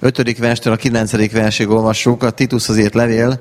5. verstől a 9. versig olvassuk a Titushoz írt levél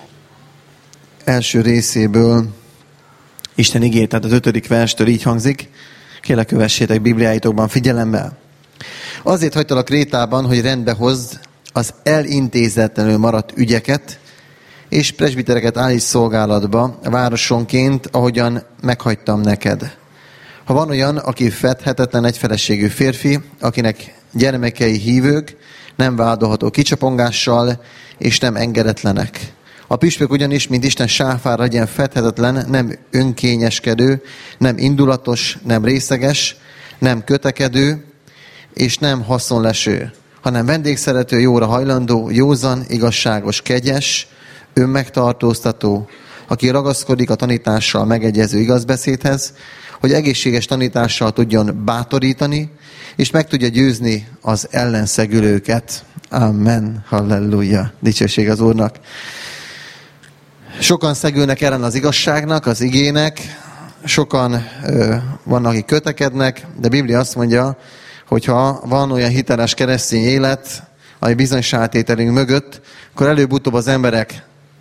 első részéből. Isten igét, tehát az 5. verstől így hangzik. Kérlek, kövessétek Bibliáitokban figyelemmel. Azért hagytalak Krétában, hogy rendbe hozd az elintézetlenül maradt ügyeket, és presbitereket állíts szolgálatba városonként, ahogyan meghagytam neked. Ha van olyan, aki fedhetetlen egyfeleségű férfi, akinek gyermekei hívők, nem vádolható kicsapongással, és nem engedetlenek. A püspök ugyanis, mint Isten sáfára legyen fedhetetlen, nem önkényeskedő, nem indulatos, nem részeges, nem kötekedő, és nem haszonleső, hanem vendégszerető, jóra hajlandó, józan, igazságos, kegyes, önmegtartóztató, aki ragaszkodik a tanítással megegyező igazbeszédhez, hogy egészséges tanítással tudjon bátorítani, és meg tudja győzni az ellenszegülőket. Amen. Halleluja. Dicsőség az Úrnak. Sokan szegülnek ellen az igazságnak, az igének, sokan vannak, akik kötekednek, de a Biblia azt mondja, hogyha van olyan hiteles keresztény élet, ami bizonyságtételünk mögött, akkor előbb-utóbb az emberek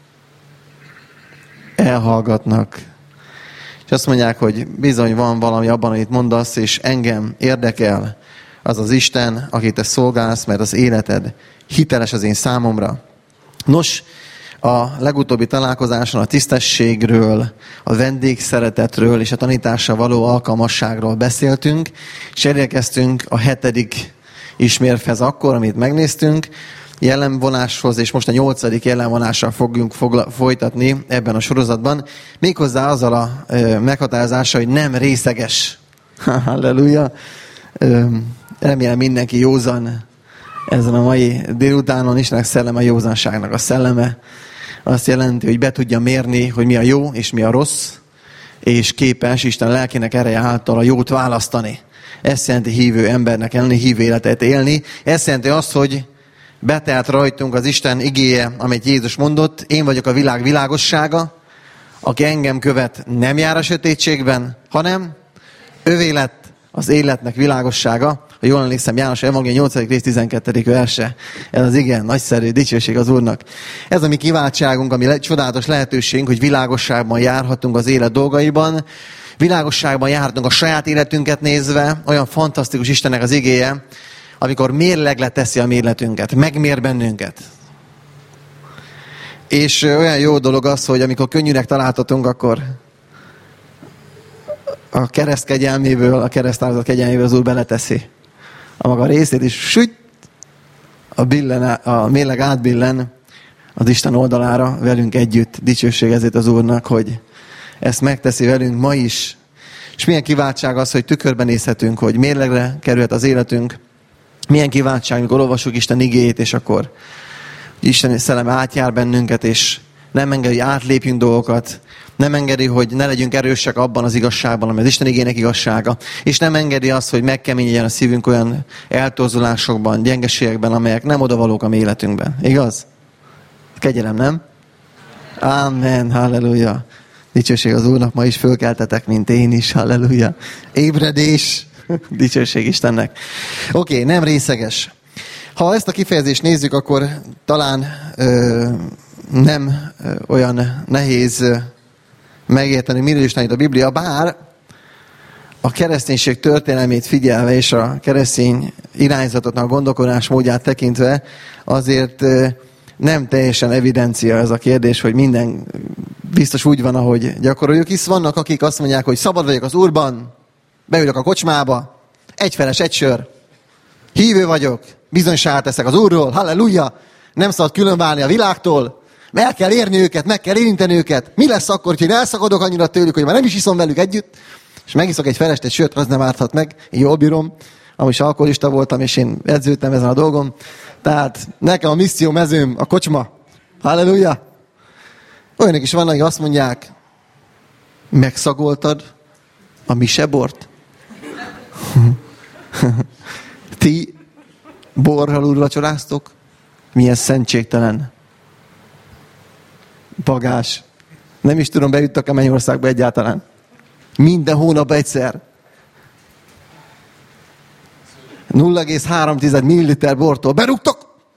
elhallgatnak. És azt mondják, hogy bizony van valami abban, amit mondasz, és engem érdekel az az Isten, akit te szolgálsz, mert az életed hiteles az én számomra. Nos, a legutóbbi találkozáson a tisztességről, a vendégszeretetről és a tanításra való alkalmasságról beszéltünk, és elérkeztünk a 7. ismérvhez akkor, amit megnéztünk, jellemvonáshoz, és most a 8. jellemvonással fogunk folytatni ebben a sorozatban, méghozzá azzal a meghatározással, hogy nem részeges. Halleluja! Remélem mindenki józan ezen a mai délutánon. Istennek szelleme a józanságnak a szelleme. Azt jelenti, hogy be tudja mérni, hogy mi a jó és mi a rossz, és képes Isten lelkének ereje által a jót választani. Ezt jelenti hívő embernek lenni, hívő életet élni. Ezt jelenti azt, hogy betelt rajtunk az Isten igéje, amit Jézus mondott, én vagyok a világ világossága, aki engem követ, nem jár a sötétségben, hanem övé lett az életnek világossága. Ha jól emlékszem, János Evangélium 8. rész 12. verse. Ez az igen, nagyszerű, dicsőség az Úrnak. Ez a mi kiváltságunk, ami csodálatos lehetőségünk, hogy világosságban járhatunk az élet dolgaiban. Világosságban járhatunk a saját életünket nézve. Olyan fantasztikus Istennek az igéje, amikor mérlegre teszi a mi életünket, megmér bennünket. És olyan jó dolog az, hogy amikor könnyűnek találtatunk, akkor a kereszt kegyelméből, a keresztáldozat kegyelméből az Úr beleteszi a maga részét, és süt, a mérleg átbillen az Isten oldalára velünk együtt. Dicsőség ezért az Úrnak, hogy ezt megteszi velünk ma is. És milyen kiváltság az, hogy tükörben nézhetünk, hogy mérlegre kerülhet az életünk. Milyen kiváltság, amikor olvassuk Isten igéjét, és akkor Isten szelleme átjár bennünket, és nem engedi, hogy átlépjünk dolgokat, nem engedi, hogy ne legyünk erősek abban az igazságban, ami az Isten igének igazsága, és nem engedi azt, hogy megkeményedjen a szívünk olyan eltorzulásokban, gyengeségekben, amelyek nem odavalók a mi életünkben. Igaz? Kegyelem, nem? Amen, halleluja. Dicsőség az Úrnak, ma is fölkeltetek, mint én is, halleluja. Ébredés, dicsőség Istennek. Oké, nem részeges. Ha ezt a kifejezést nézzük, akkor talán nem olyan nehéz megérteni, miről is tanít a Biblia, bár a kereszténység történelmét figyelve és a keresztény irányzatotnak a gondolkodás módját tekintve azért nem teljesen evidencia ez a kérdés, hogy minden biztos úgy van, ahogy gyakoroljuk, hisz vannak, akik azt mondják, hogy szabad vagyok az Úrban, beülök a kocsmába, egyfeles, egy sör, hívő vagyok, bizonyságot teszek az Úrról, halleluja, nem szabad különválni a világtól, el kell érni őket, meg kell érinteni őket. Mi lesz akkor, hogy én elszakadok annyira tőlük, hogy már nem is iszom velük együtt, és megiszok egy felest, egy sört, az nem árthat meg, én jól bírom, amúgy is alkoholista voltam, és én edződtem ezen a dolgon. Tehát nekem a misszió mezőm a kocsma. Halleluja! Olyanok is vannak, akik azt mondják, megszagoltad a misebort? Ti borral úrvacsoráztok? Milyen szentségtelen bagás. Nem is tudom, bejuttak a Mennyországba egyáltalán. Minden hónap egyszer. 0,3 milliliter bortól berúgtok,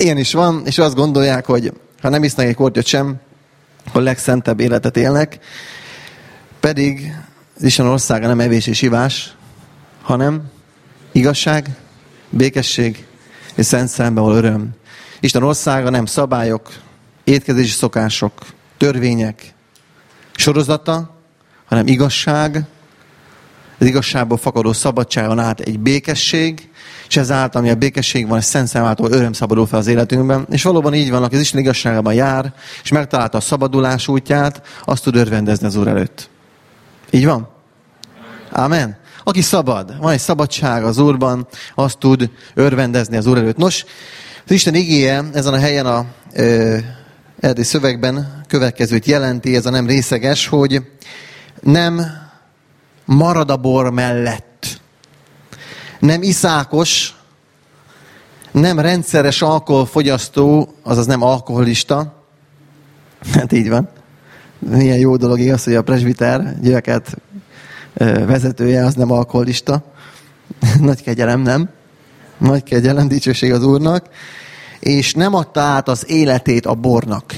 Ilyen is van, és azt gondolják, hogy ha nem isznak egy kortyot sem, a legszentebb életet élnek, pedig az Isten országa nem evés és ivás, hanem igazság, békesség és szent szellemben való öröm. Isten országa nem szabályok, étkezési szokások, törvények sorozata, hanem igazság, az igazságból fakadó szabadságon át egy békesség, és ezáltal, ami a békesség van, egy szent szellemától öröm szabadul fel az életünkben. És valóban így van, aki az Isten igazságában jár, és megtalálta a szabadulás útját, azt tud örvendezni az Úr előtt. Így van? Ámen. Aki szabad, van egy szabadság az Úrban, azt tud örvendezni az Úr előtt. Nos, az Isten igéje ezen a helyen a eredeti szövegben következőt jelenti, ez a nem részeges, hogy nem marad a bor mellett, nem iszákos, nem rendszeres alkoholfogyasztó, azaz nem alkoholista. Hát így van. Milyen jó dolog igaz, hogy a presbiter gyülekezet vezetője az nem alkoholista. Nagy kegyelem, nem? Nagy kegyelem, dicsőség az Úrnak. És nem adta át az életét a bornak.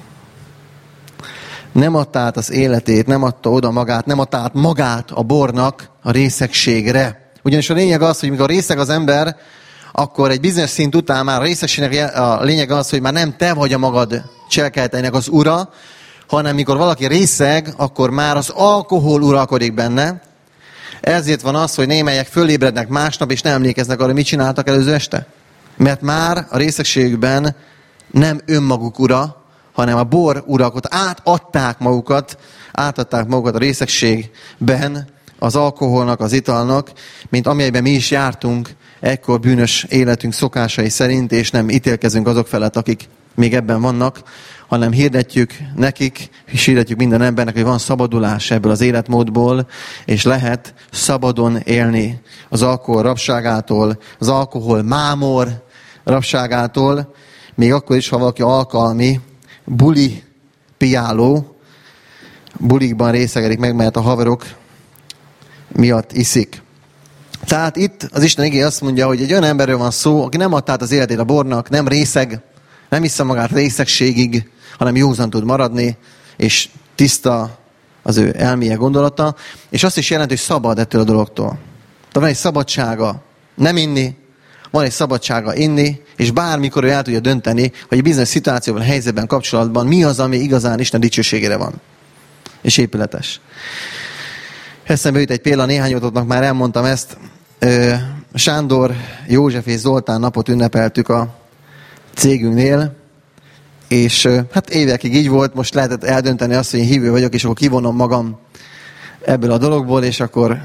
Nem adta át az életét, nem adta oda magát, nem adta át magát a bornak a részegségre. Ugyanis a lényeg az, hogy mikor részeg az ember, akkor egy bizonyos szint után már a részegségnek a lényeg az, hogy már nem te vagy a magad cselekedeteinek az ura, hanem mikor valaki részeg, akkor már az alkohol uralkodik benne. Ezért van az, hogy némelyek fölébrednek másnap, és nem emlékeznek arra, mit csináltak előző este. Mert már a részegségükben nem önmaguk ura, hanem a bor uralkodott. Átadták magukat a részegségben az alkoholnak, az italnak, mint amelyben mi is jártunk ekkor bűnös életünk szokásai szerint, és nem ítélkezünk azok felett, akik még ebben vannak, hanem hirdetjük nekik, és hirdetjük minden embernek, hogy van szabadulás ebből az életmódból, és lehet szabadon élni az alkohol rabságától, az alkohol mámor rabságától, még akkor is, ha valaki alkalmi, buli piáló, bulikban részegedik meg, mert a haverok miatt iszik. Tehát itt az Isten igéje azt mondja, hogy egy olyan emberről van szó, aki nem adta át az életét a bornak, nem részeg, nem issza magát részegségig, hanem józan tud maradni, és tiszta az ő elméje gondolata, és azt is jelenti, hogy szabad ettől a dologtól. Tehát van egy szabadsága nem inni, van egy szabadsága inni, és bármikor ő el tudja dönteni, hogy egy bizonyos szituációban, helyzetben, kapcsolatban mi az, ami igazán Isten dicsőségére van. És épületes. Eszembe jut egy példa, néhány ótoknak már elmondtam ezt. Sándor, József és Zoltán napot ünnepeltük a cégünknél, és hát évekig így volt, most lehetett eldönteni azt, hogy én hívő vagyok, és akkor kivonom magam ebből a dologból, és akkor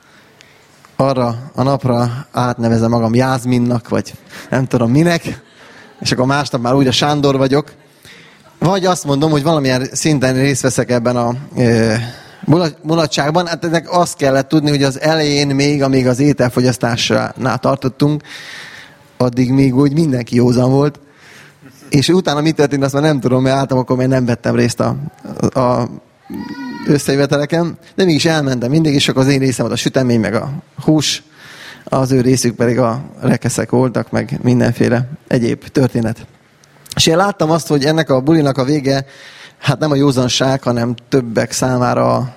arra a napra átnevezem magam Jászminnak, vagy nem tudom minek, és akkor másnap már újra Sándor vagyok. Vagy azt mondom, hogy valamilyen szinten részt veszek ebben a mulatságban. Hát ennek azt kellett tudni, hogy az elején még, amíg az ételfogyasztásnál tartottunk, addig még úgy mindenki józan volt. És utána mi történt, azt már nem tudom, mert álltam, akkor még nem vettem részt a összejöveteleken, de mégis elmentem mindig, és akkor az én részem volt a sütemény, meg a hús, az ő részük pedig a rekeszek voltak, meg mindenféle egyéb történet. És én láttam azt, hogy ennek a bulinak a vége, hát nem a józanság, hanem többek számára a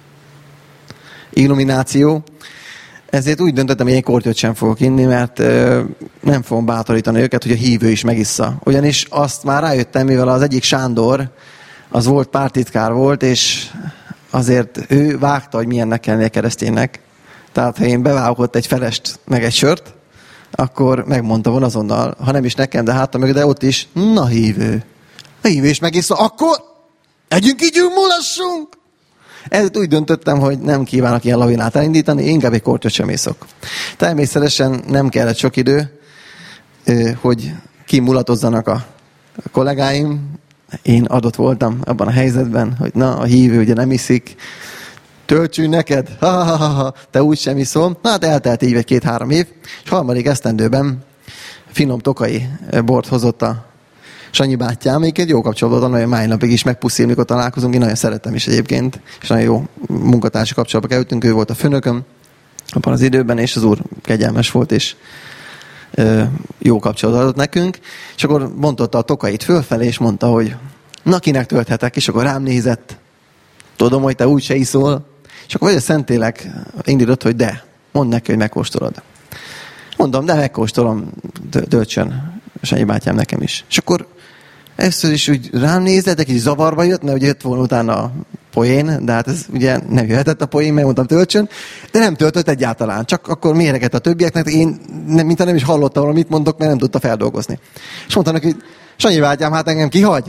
illumináció. Ezért úgy döntöttem, hogy én kortyot sem fogok inni, mert nem fogom bátorítani őket, hogy a hívő is megissza. Ugyanis azt már rájöttem, mivel az egyik Sándor, az volt pártitkár volt, és azért ő vágta, hogy milyennek kell lennie kereszténynek. Tehát ha én bevágok ott egy felest, meg egy sört, akkor megmondta volna azonnal, ha nem is nekem, de hátam mögött, de ott is, na hívő. A hívő is megissza, akkor együnk, ígyünk, mulassunk! Ezért úgy döntöttem, hogy nem kívánok ilyen lavinát elindítani, inkább egy kortyot sem iszok. Természetesen nem kellett sok idő, hogy kimulatozzanak a kollégáim. Én adott voltam abban a helyzetben, hogy na, a hívő ugye nem iszik, töltsünk neked, te úgy sem iszol. Na hát eltelt így 2-3 év, és harmadik esztendőben finom tokai bort hozott a Sanyi bátyám, egy jó kapcsolatban, nagyon máj napig is megpuszil, mikor találkozunk, én nagyon szeretem is egyébként, és nagyon jó munkatársi kapcsolatba kerültünk, ő volt a főnököm abban az időben, és az Úr kegyelmes volt, és jó kapcsolatot adott nekünk, és akkor bontotta a tokait fölfelé, és mondta, hogy na, kinek tölthetek, és akkor rám nézett, tudom, hogy te úgyse iszol, és akkor a Szentlélek indított, hogy de, mondd neki, hogy megkóstolod. Mondom, de megkóstolom, töltsön Sanyi bátyám nekem is. És akkor először is úgy rám nézett, egy kicsit zavarba jött, mert ugye jött volna utána a poén, de hát ez ugye nem jöhetett a poén, mert mondtam töltsön, de nem töltött egyáltalán, csak akkor méreget a többieknek, én mintha nem is hallottam valamit mondok, mert nem tudta feldolgozni. És mondtam neki, hogy Sanyi bátyám, hát engem kihagy?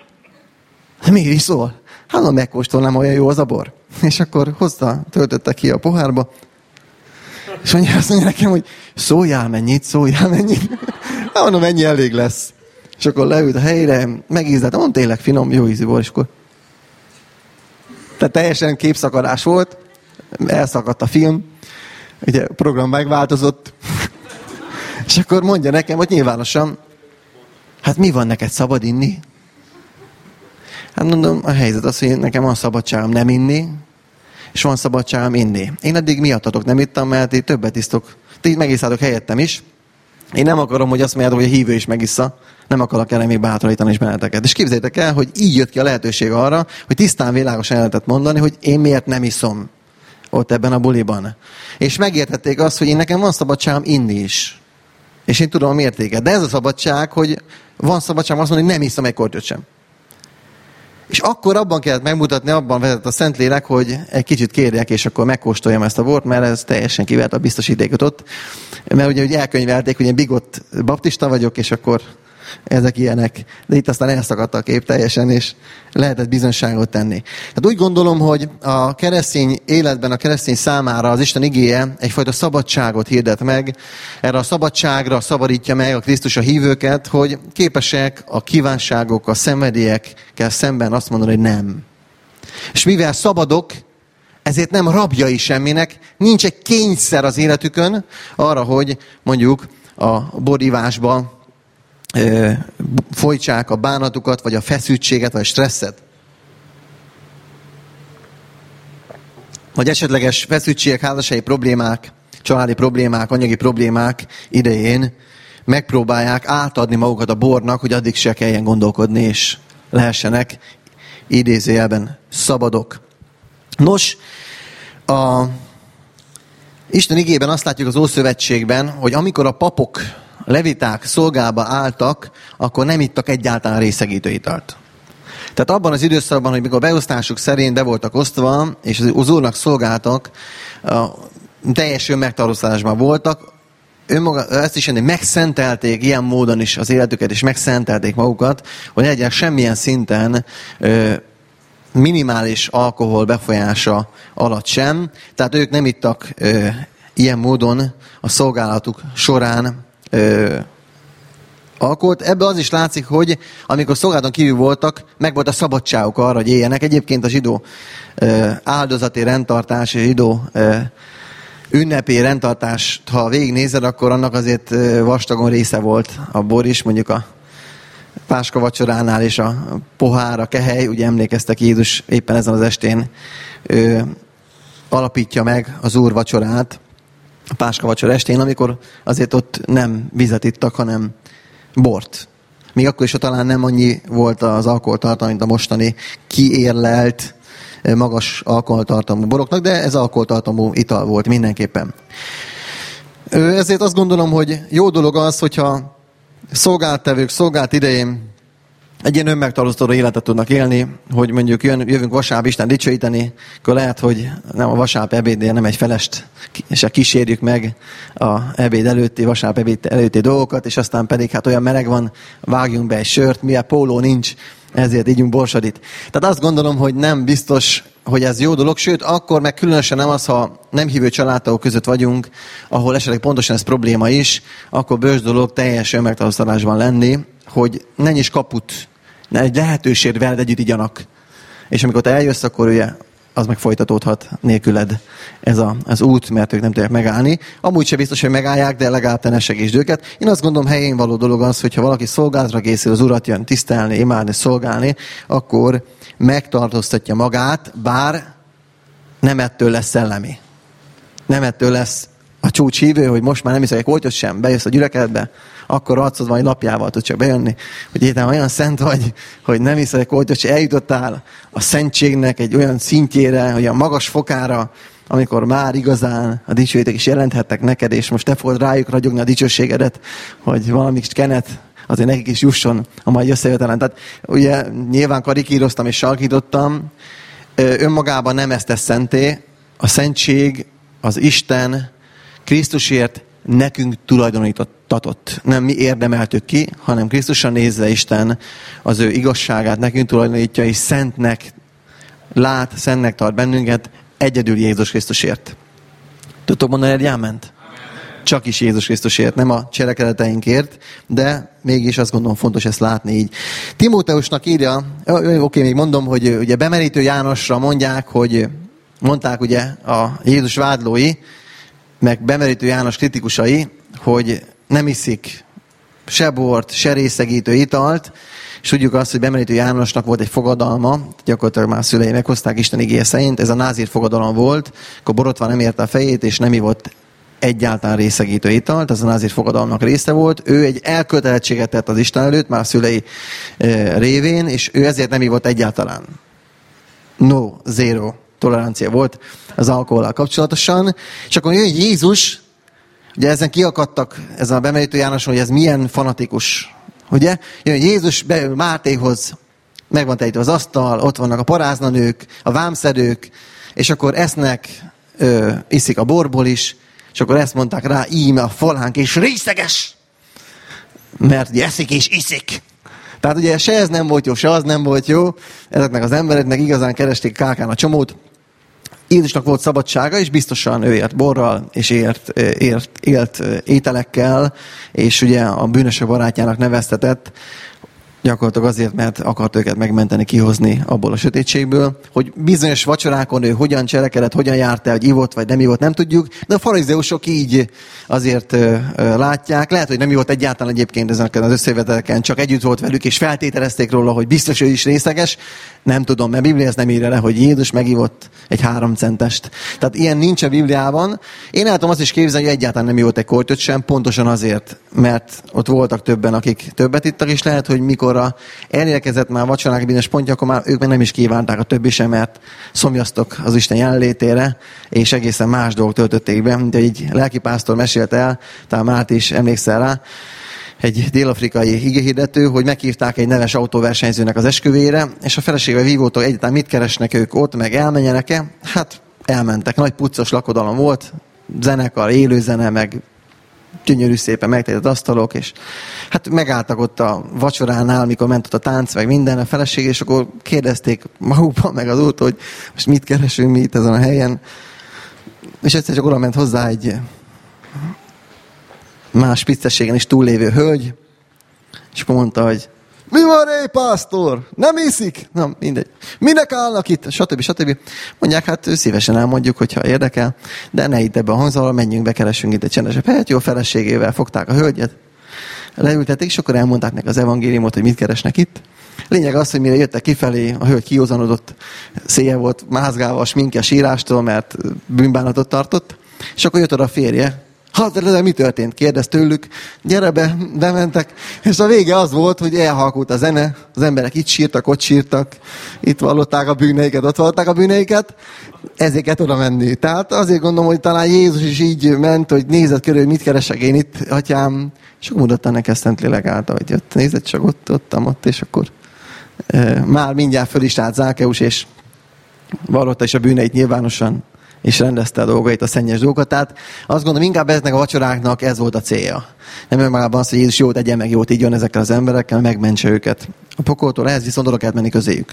Miért is szól? Hát mondom, megkóstolnám, olyan jó az a bor. És akkor hozta, töltötte ki a pohárba, és azt mondja nekem, hogy szóljál mennyit. Hát mondom, ennyi elég lesz. És akkor leült a helyre, megízlelt, mondom, tényleg finom, jó ízű volt, és akkor... Tehát teljesen képszakadás volt, elszakadt a film, ugye a program megváltozott, és akkor mondja nekem, hogy nyilvánosan, hát mi van neked, szabad inni? Hát mondom, a helyzet az, hogy nekem van szabadságom nem inni, és van szabadságom inni. Én eddig miattatok nem ittam, mert így többet isztok, ti megiszátok helyettem is. Én nem akarom, hogy azt mondjátok, hogy a hívő is megissza. Nem akarok erre még bátorítani is benneteket. És képzeljétek el, hogy így jött ki a lehetőség arra, hogy tisztán világosan el lehetett mondani, hogy én miért nem iszom ott ebben a buliban. És megértették azt, hogy én nekem van szabadságom inni is. És én tudom a mértéket. De ez a szabadság, hogy van szabadságom azt mondani, hogy nem iszom egy kortyot sem. És akkor abban kellett megmutatni, abban vezet a Szentlélek, hogy egy kicsit kérjek, és akkor megkóstoljam ezt a bort, mert ez teljesen kivert a biztosítékot ott. Mert ugye elkönyvelték, hogy én bigott baptista vagyok, és akkor ezek ilyenek. De itt aztán elszakadt a kép teljesen, és lehetett bizonyságot tenni. Tehát úgy gondolom, hogy a keresztény életben, a keresztény számára az Isten igéje egyfajta szabadságot hirdet meg. Erre a szabadságra szabadítja meg a Krisztus a hívőket, hogy képesek a kívánságok, a szenvedélyekkel szemben azt mondani, hogy nem. És mivel szabadok, ezért nem rabjai semminek, nincs egy kényszer az életükön arra, hogy mondjuk a borivásba folytsák a bánatukat, vagy a feszültséget, vagy a stresszet. Vagy esetleges feszültségek, házassági problémák, családi problémák, anyagi problémák idején megpróbálják átadni magukat a bornak, hogy addig se kelljen gondolkodni, és lehessenek idézőjelben szabadok. Nos, a Isten igében azt látjuk az Ószövetségben, hogy amikor a papok, leviták szolgába álltak, akkor nem ittak egyáltalán részegítő italt. Tehát abban az időszakban, hogy mikor a beosztásuk szerint be voltak osztva, és az Úrnak szolgáltak, teljes önmegtartóztatásban voltak, ezt is megszentelték ilyen módon is az életüket, és megszentelték magukat, hogy ne legyen semmilyen szinten minimális alkohol befolyása alatt sem. Tehát ők nem ittak ilyen módon a szolgálatuk során alkoholt. Ebből az is látszik, hogy amikor szolgálaton kívül voltak, meg volt a szabadságuk arra, hogy éljenek. Egyébként a zsidó áldozati rendtartás, és zsidó ünnepi rendtartást, ha végignézed, akkor annak azért vastagon része volt a bor is, mondjuk a Páska vacsoránál és a pohár, a kehely, ugye emlékeztek, Jézus éppen ezen az estén alapítja meg az Úr vacsorát, a Páska vacsora estén, amikor azért ott nem vizet ittak, hanem bort. Még akkor is, ha talán nem annyi volt az alkoholtartalom, mint a mostani kiérlelt, magas alkoholtartalmú boroknak, de ez alkoholtartalmú ital volt mindenképpen. Ezért azt gondolom, hogy jó dolog az, hogyha szolgálttevők szolgált idején egy ilyen önmegtartóztató életet tudnak élni, hogy mondjuk jövünk vasárnap Isten dicsőíteni, akkor lehet, hogy nem a vasárnap ebédnél nem egy felest, és kísérjük meg a ebéd előtti, vasárnap ebéd előtti dolgokat, és aztán pedig hát olyan meleg van, vágjunk be egy sört, mivel póló nincs, ezért ígyunk borsadit. Tehát azt gondolom, hogy nem biztos, hogy ez jó dolog, sőt, akkor meg különösen nem az, ha nem hívő családtagok között vagyunk, ahol esetleg pontosan ez probléma is, akkor bős dolog teljes önmegtartóztatásban lenni, hogy ne nyis kaput, ne egy lehetőség veled együtt igyanak. És amikor te eljössz, akkor ugye az meg folytatódhat nélküled ez az út, mert ők nem tudják megállni. Amúgy sem biztos, hogy megállják, de legalább te ne segítsd őket. Én azt gondolom, helyén való dolog az, hogyha valaki szolgálatra készül, az Urat jön tisztelni, imádni, szolgálni, akkor megtartóztatja magát, bár nem ettől lesz szellemi. Nem ettől lesz a csúcshívő, hogy most már nem iszol egy kortyot sem, bejössz a gyülekezetbe, akkor arcod van, egy lapjával tudsz csak bejönni, hogy éppen olyan szent vagy, hogy nem iszol egy kortyot sem, eljutottál a szentségnek egy olyan szintjére, olyan magas fokára, amikor már igazán a dicsőítek is jelenthettek neked, és most te fogod rájuk ragyogni a dicsőségedet, hogy valami kenet azért nekik is jusson a mai összejövetelen. Tehát ugye nyilván karikíroztam és sarkítottam, önmagában nem ezt tesz szenté, a szentség az Isten Krisztusért nekünk tulajdonítatott. Nem mi érdemeltük ki, hanem Krisztusra nézve Isten az ő igazságát nekünk tulajdonítja, és szentnek lát, szentnek tart bennünket egyedül Jézus Krisztusért. Tudtok mondani egy áment? Csak is Jézus Krisztusért, nem a cselekedeteinkért, de mégis azt gondolom fontos ezt látni így. Timóteusnak írja, még mondom, hogy ugye bemerítő Jánosra mondták ugye a Jézus vádlói, meg bemerítő János kritikusai, hogy nem iszik se bort, se részegítő italt, és tudjuk azt, hogy bemerítő Jánosnak volt egy fogadalma, gyakorlatilag már szülei meghozták Isten igéje szerint, ez a názír fogadalom volt, akkor borotva nem érte a fejét, és nem ivott egyáltalán részegítő italt, ez a názír fogadalomnak része volt. Ő egy elkötelezettséget tett az Isten előtt, már a szülei révén, és ő ezért nem ivott egyáltalán. Zero tolerancia volt az alkohollal kapcsolatosan. És akkor jön Jézus, ugye ezen kiakadtak, ezen a bemerítő Jánoson, hogy ez milyen fanatikus. Ugye? Jön Jézus, beül Mátéhoz, meg van terítve az asztal, ott vannak a paráznanők, a vámszedők, és akkor esznek, iszik a borból is, és akkor ezt mondták rá, íme a falánk, és részeges! Mert ugye eszik és iszik. Tehát ugye se ez nem volt jó, se az nem volt jó. Ezeknek az embereknek igazán keresték kákán a csomót. Jézusnak volt szabadsága, és biztosan ő ért borral, és élt ételekkel, és ugye a bűnösök barátjának neveztetett, gyakorlatilag azért, mert akart őket megmenteni, kihozni abból a sötétségből, hogy bizonyos vacsorákon ő hogyan cselekedett, hogyan járt el, hogy ivott vagy nem ivott, nem tudjuk, de a farizeusok így azért látják. Lehet, hogy nem ivott egyáltalán egyébként ezeken az összejöveteleken, csak együtt volt velük, és feltételezték róla, hogy biztos ő is részeges. Nem tudom, mert a Biblia ezt nem írja le, hogy Jézus megivott egy 3 centest. Tehát ilyen nincs a Bibliában. Én el tudom azt is képzelni, hogy egyáltalán nem ivott egy kortyot sem, pontosan azért, mert ott voltak többen, akik többet ittak, és lehet, hogy mikorra elérkezett már a vacsorának bizonyos pontja, akkor már ők meg nem is kívánták a többi sem, mert szomjaztok az Isten jelenlétére, és egészen más dolgok töltötték be, mint egy lelkipásztor mesélt el, talán Márt is emlékszel rá, egy dél-afrikai igéhirdető, hogy meghívták egy neves autóversenyzőnek az esküvére, és a feleségével vívódtak egyáltalán mit keresnek ők ott, meg elmenjenek-e? Hát elmentek. Nagy puccos lakodalom volt, zenekar, élőzene, meg gyönyörű szépen megtett asztalok, és hát megálltak ott a vacsoránál, mikor ment ott a tánc, meg minden a feleség, és akkor kérdezték magukban, meg az úrt, hogy most mit keresünk mi itt ezen a helyen. És egyszer csak oda ment hozzá egy más piccességen is túllévő hölgy, és akkor mondta, hogy mi van, pásztor? Nem iszik? Na, mindegy. Minek állnak itt? Stb. Mondják, hát szívesen elmondjuk, hogyha érdekel, de ne itt ebbe a hangzalra, menjünk be, keresünk itt egy csendesebb helyet. Jó, feleségével fogták a hölgyet, leültették, és akkor elmondták neki az evangéliumot, hogy mit keresnek itt. Lényeg az, hogy mire jöttek kifelé, a hölgy kiózanodott, széje volt, mázgálva a sminkje a sírástól, mert bűnbánatot tartott, és akkor jött oda a férje. De mi történt? Kérdez tőlük, gyere be, bementek, és a vége az volt, hogy elhalkult a zene, az emberek itt sírtak, ott sírtak, itt vallották a bűneiket, ott vallották a bűneiket, ezért kellett oda menni. Tehát azért gondolom, hogy talán Jézus is így ment, hogy nézett körül, hogy mit keresek én itt, atyám, és akkor mondotta neki a Szentlélek által, hogy jött, nézett csak ott, és akkor már mindjárt föl is állt Zákeus, és vallotta is a bűneit nyilvánosan, és rendezte a dolgait, a szennyes dolgokat. Tehát azt gondolom, inkább ezeknek a vacsoráknak ez volt a célja. Nem önmagában az, hogy Jézus jót tegyen meg, jót igyon ezekkel az emberekkel, megmentse őket a pokoltól, ehhez viszont oda kellett menni közéjük.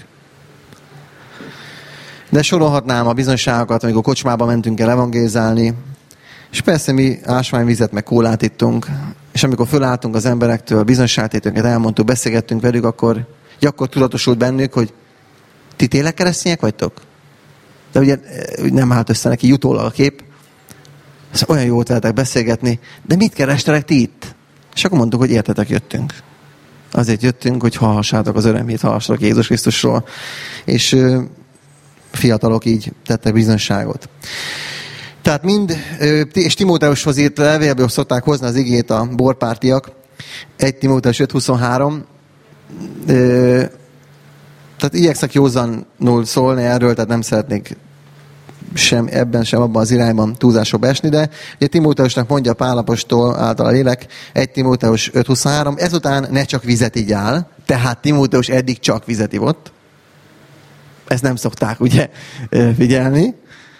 De sorolhatnám a bizonyságokat, amikor kocsmába mentünk el evangélizálni, és persze mi ásványvizet meg kólát ittunk, és amikor fölálltunk az emberektől, bizonyságtétünket elmondtuk, beszélgettünk velük, akkor tudatosult bennük, hogy ti tényleg keresztények vagytok? De ugye nem állt össze neki jutólag a kép. Ez olyan jó volt veletek beszélgetni. De mit kerestelek ti itt? És akkor mondtuk, hogy értetek, jöttünk. Azért jöttünk, hogy hallhassátok az örömét, hallhassatok Jézus Krisztusról. És fiatalok így tettek bizonyságot. Tehát és Timóteushoz írt levélből szokták hozni az igét a borpártiak. 1 Timóteus 5.23. Tehát igyekszek józanul szólni erről, tehát nem szeretnék sem ebben, sem abban az irányban túlzásba esni, de ugye Timóteusnak mondja Pál apostol által a lélek, 1 Timóteus 5.23, ezután ne csak vizet igyál, tehát Timóteus eddig csak vizet ivott. Ezt nem szokták ugye figyelni.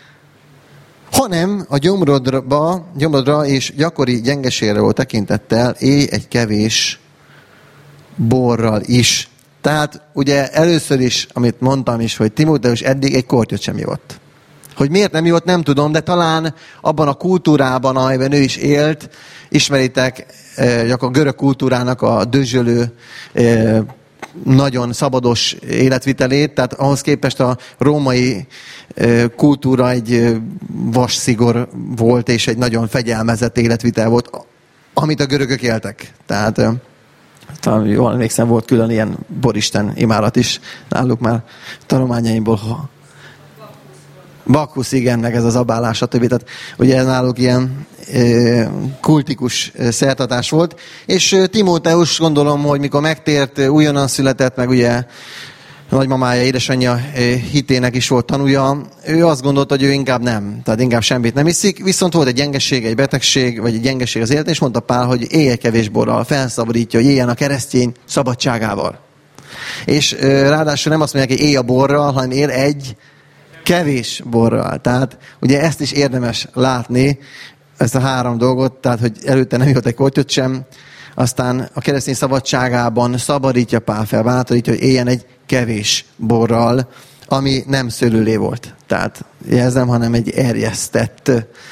Hanem a gyomrodra és gyakori gyengeségre volt tekintettel élj egy kevés borral is. Tehát ugye először is, amit mondtam is, hogy Timóteus eddig egy kortyot sem ivott. Hogy miért nem ivott, nem tudom, de talán abban a kultúrában, amelyben ő is élt, ismeritek a görög kultúrának a dörzsölő, nagyon szabados életvitelét, tehát ahhoz képest a római kultúra egy vasszigor volt, és egy nagyon fegyelmezett életvitel volt, amit a görögök éltek. Tehát talán jól emlékszem, volt külön ilyen boristen imádat is náluk már tanulmányaimból. Bakkusz, igen, meg ez az abálás, stb. Tehát ugye náluk ilyen kultikus szertartás volt. És Timóteus, gondolom, hogy mikor megtért, újonnan született, meg ugye nagymamája, édesanyja hitének is volt tanúja, ő azt gondolta, hogy ő inkább nem, tehát inkább semmit nem iszik, viszont volt egy gyengeség, egy betegség, vagy egy gyengeség az életén, és mondta Pál, hogy élj egy kevés borral, felszabadítja, hogy éljen a keresztény szabadságával. És ráadásul nem azt mondják, hogy élj a borral, hanem él egy kevés borral. Tehát ugye ezt is érdemes látni, ezt a 3 dolgot, tehát hogy előtte nem jött egy kortyot sem, aztán a keresztény szabadságában szabadítja Pál fel, bátorítja, hogy éljen egy kevés borral, ami nem szőlőlé volt. Tehát jelzem, hanem egy erjesztett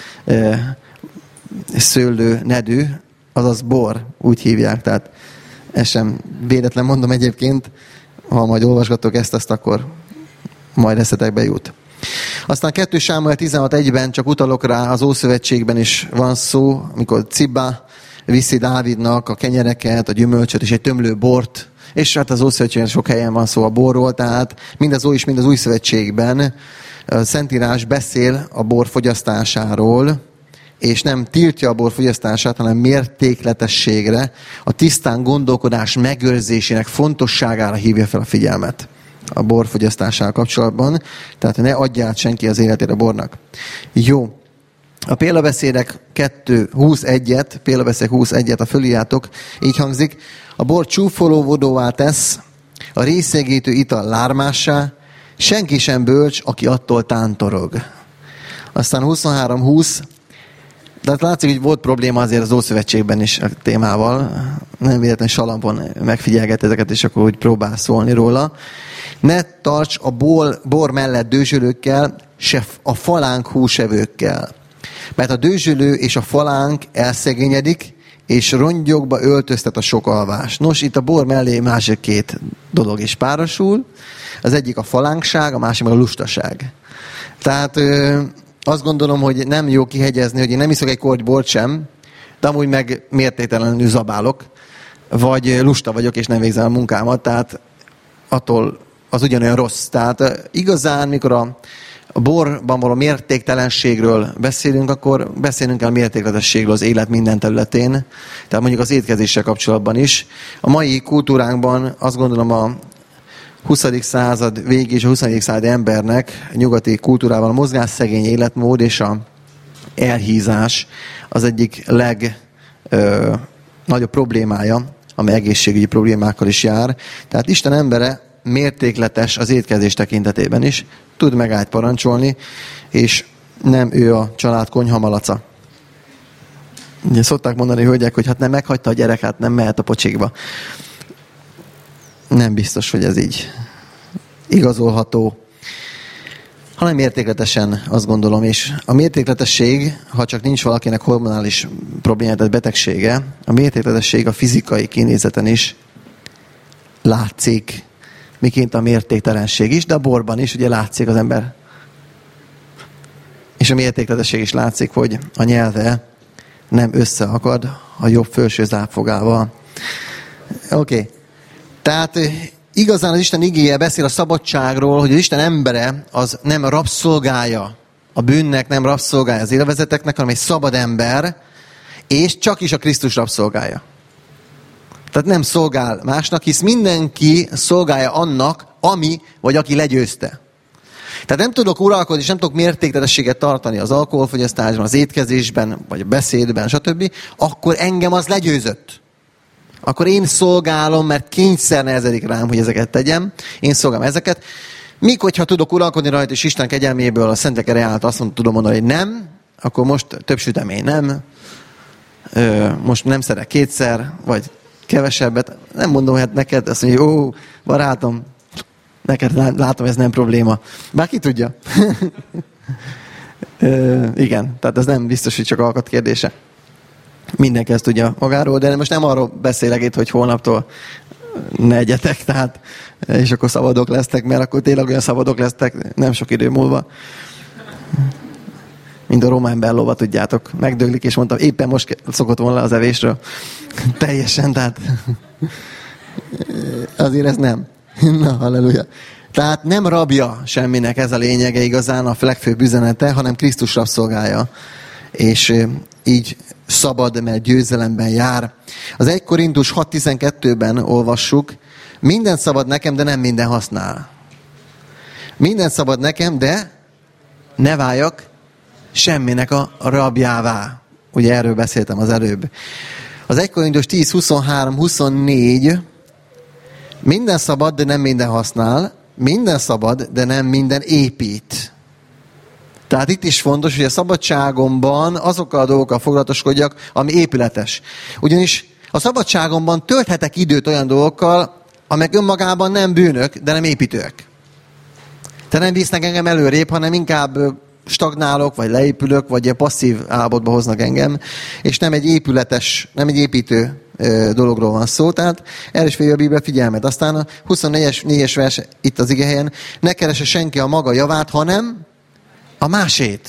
szőlő nedű, azaz bor, úgy hívják. Tehát ezt sem véletlen mondom egyébként, ha majd olvasgatok ezt, akkor majd eszetekbe jut. Aztán 2 Sámuel 16.1-ben csak utalok rá, az Ószövetségben is van szó, amikor Cibba viszi Dávidnak a kenyereket, a gyümölcsöt és egy tömlő bort, és hát az Ószövetségben sok helyen van szó a borról, tehát mind az Ó és mind az Új Szövetségben a Szentírás beszél a bor fogyasztásáról, és nem tiltja a bor fogyasztását, hanem mértékletességre, a tisztán gondolkodás megőrzésének fontosságára hívja fel a figyelmet a bor fogyasztásával kapcsolatban, tehát ne adja át senki az életét a bornak. Jó. A példabeszédek 21-et, a fölírjátok, így hangzik, a bor csúfolóvodóvá tesz, a részegítő ital lármássá, senki sem bölcs, aki attól tántorog. Aztán 23-20, de hát látszik, hogy volt probléma azért az Ószövetségben is a témával, nem véletlenül Salambon megfigyelget ezeket, és akkor úgy próbál szólni róla. Ne tarts a bor mellett dőzsölőkkel, se a falánk húsevőkkel. Mert a dőzsölő és a falánk elszegényedik, és rongyokba öltöztet a sok alvás. Nos, itt a bor mellé másik 2 dolog is párosul. Az egyik a falánkság, a másik meg a lustaság. Tehát azt gondolom, hogy nem jó kihegyezni, hogy én nem iszok egy korty bort sem, de amúgy meg mértéktelenül zabálok, vagy lusta vagyok, és nem végzem a munkámat, tehát attól az ugyanolyan rossz. Tehát igazán, mikor a borban való mértéktelenségről beszélünk, akkor beszélünk el mértékletességről az élet minden területén, tehát mondjuk az étkezéssel kapcsolatban is. A mai kultúránkban azt gondolom a 20. század végig és a 21. század embernek nyugati kultúrával a mozgásszegény életmód és a elhízás az egyik legnagyobb problémája, amely egészségügyi problémákkal is jár. Tehát Isten embere mértékletes az étkezés tekintetében is, tud megállt parancsolni, és nem ő a család konyhamalaca. Ugye szokták mondani hölgyek, hogy hát nem meghagyta a gyerek, hát nem mehet a pocsikba. Nem biztos, hogy ez így igazolható, hanem mértékletesen, azt gondolom. És a mértékletesség, ha csak nincs valakinek hormonális problémája, tehát betegsége, a mértékletesség a fizikai kinézeten is látszik, miként a mértéktelenség is, de a borban is ugye látszik az ember. És a mértékletesség is látszik, hogy a nyelve nem összeakad a jobb felső zápfogával. Oké. Tehát igazán az Isten igéje beszél a szabadságról, hogy az Isten embere az nem rabszolgája a bűnnek, nem rabszolgája az élvezeteknek, hanem egy szabad ember, és csak is a Krisztus rabszolgája. Tehát nem szolgál másnak, hisz mindenki szolgálja annak, ami vagy aki legyőzte. Tehát nem tudok uralkodni, és nem tudok mértékletességet tartani az alkoholfogyasztásban, az étkezésben, vagy a beszédben, stb., akkor engem az legyőzött. Akkor én szolgálom, mert kényszer nehezedik rám, hogy ezeket tegyem. Én szolgálom ezeket. Míg, hogyha tudok uralkodni rajta, és Isten kegyelméből, a szentek ereje által azt tudom mondani, hogy nem, akkor most több sütemény nem, most nem szerek kétszer, vagy kevesebbet. Nem mondom, hát neked azt mondja, ó, barátom, neked látom, ez nem probléma. Bár ki tudja. Igen, tehát ez nem biztos, hogy csak alkat kérdése. Mindenki ezt tudja magáról, de most nem arról beszélek itt, hogy holnaptól ne egyetek, tehát, és akkor szabadok lesztek, mert akkor tényleg olyan szabadok lesztek nem sok idő múlva. Mint a román bellóba, tudjátok. Megdöglik, és mondtam, éppen most szokott volna az evésről. Teljesen, tehát azért ez nem. Na, halleluja. Tehát nem rabja semminek ez a lényege igazán, a legfőbb üzenete, hanem Krisztus rabszolgája. És így szabad, mert győzelemben jár. Az 1 Korintus 6.12-ben olvassuk, minden szabad nekem, de nem minden használ. Minden szabad nekem, de ne váljak semminek a rabjává. Ugye erről beszéltem az előbb. Az 1 Korintus 10.23-24 minden szabad, de nem minden használ. Minden szabad, de nem minden épít. Tehát itt is fontos, hogy a szabadságomban azokkal a dolgokkal foglalatoskodjak, ami épületes. Ugyanis a szabadságomban tölthetek időt olyan dolgokkal, amelyek önmagában nem bűnök, de nem építőek. Te nem visznek engem előrébb, hanem inkább stagnálok, vagy leépülök, vagy egy passzív állapotba hoznak engem, és nem egy épületes, nem egy építő dologról van szó. Tehát erre is a Biblia figyelmet. Aztán a 24-es vers itt az igehelyen, ne keresse senki a maga javát, hanem a másét.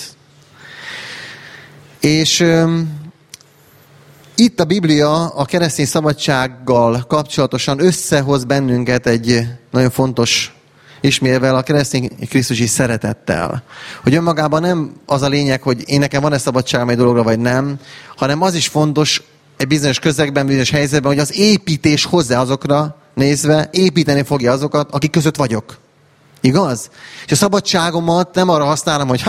És itt a Biblia a keresztény szabadsággal kapcsolatosan összehoz bennünket egy nagyon fontos ismérvel, a keresztény Krisztusi szeretettel. Hogy önmagában nem az a lényeg, hogy én nekem van-e szabadságom egy dologra, vagy nem, hanem az is fontos egy bizonyos közegben, bizonyos helyzetben, hogy az építés hozzá azokra nézve, építeni fogja azokat, akik között vagyok. Igaz? És a szabadságomat nem arra használom, hogy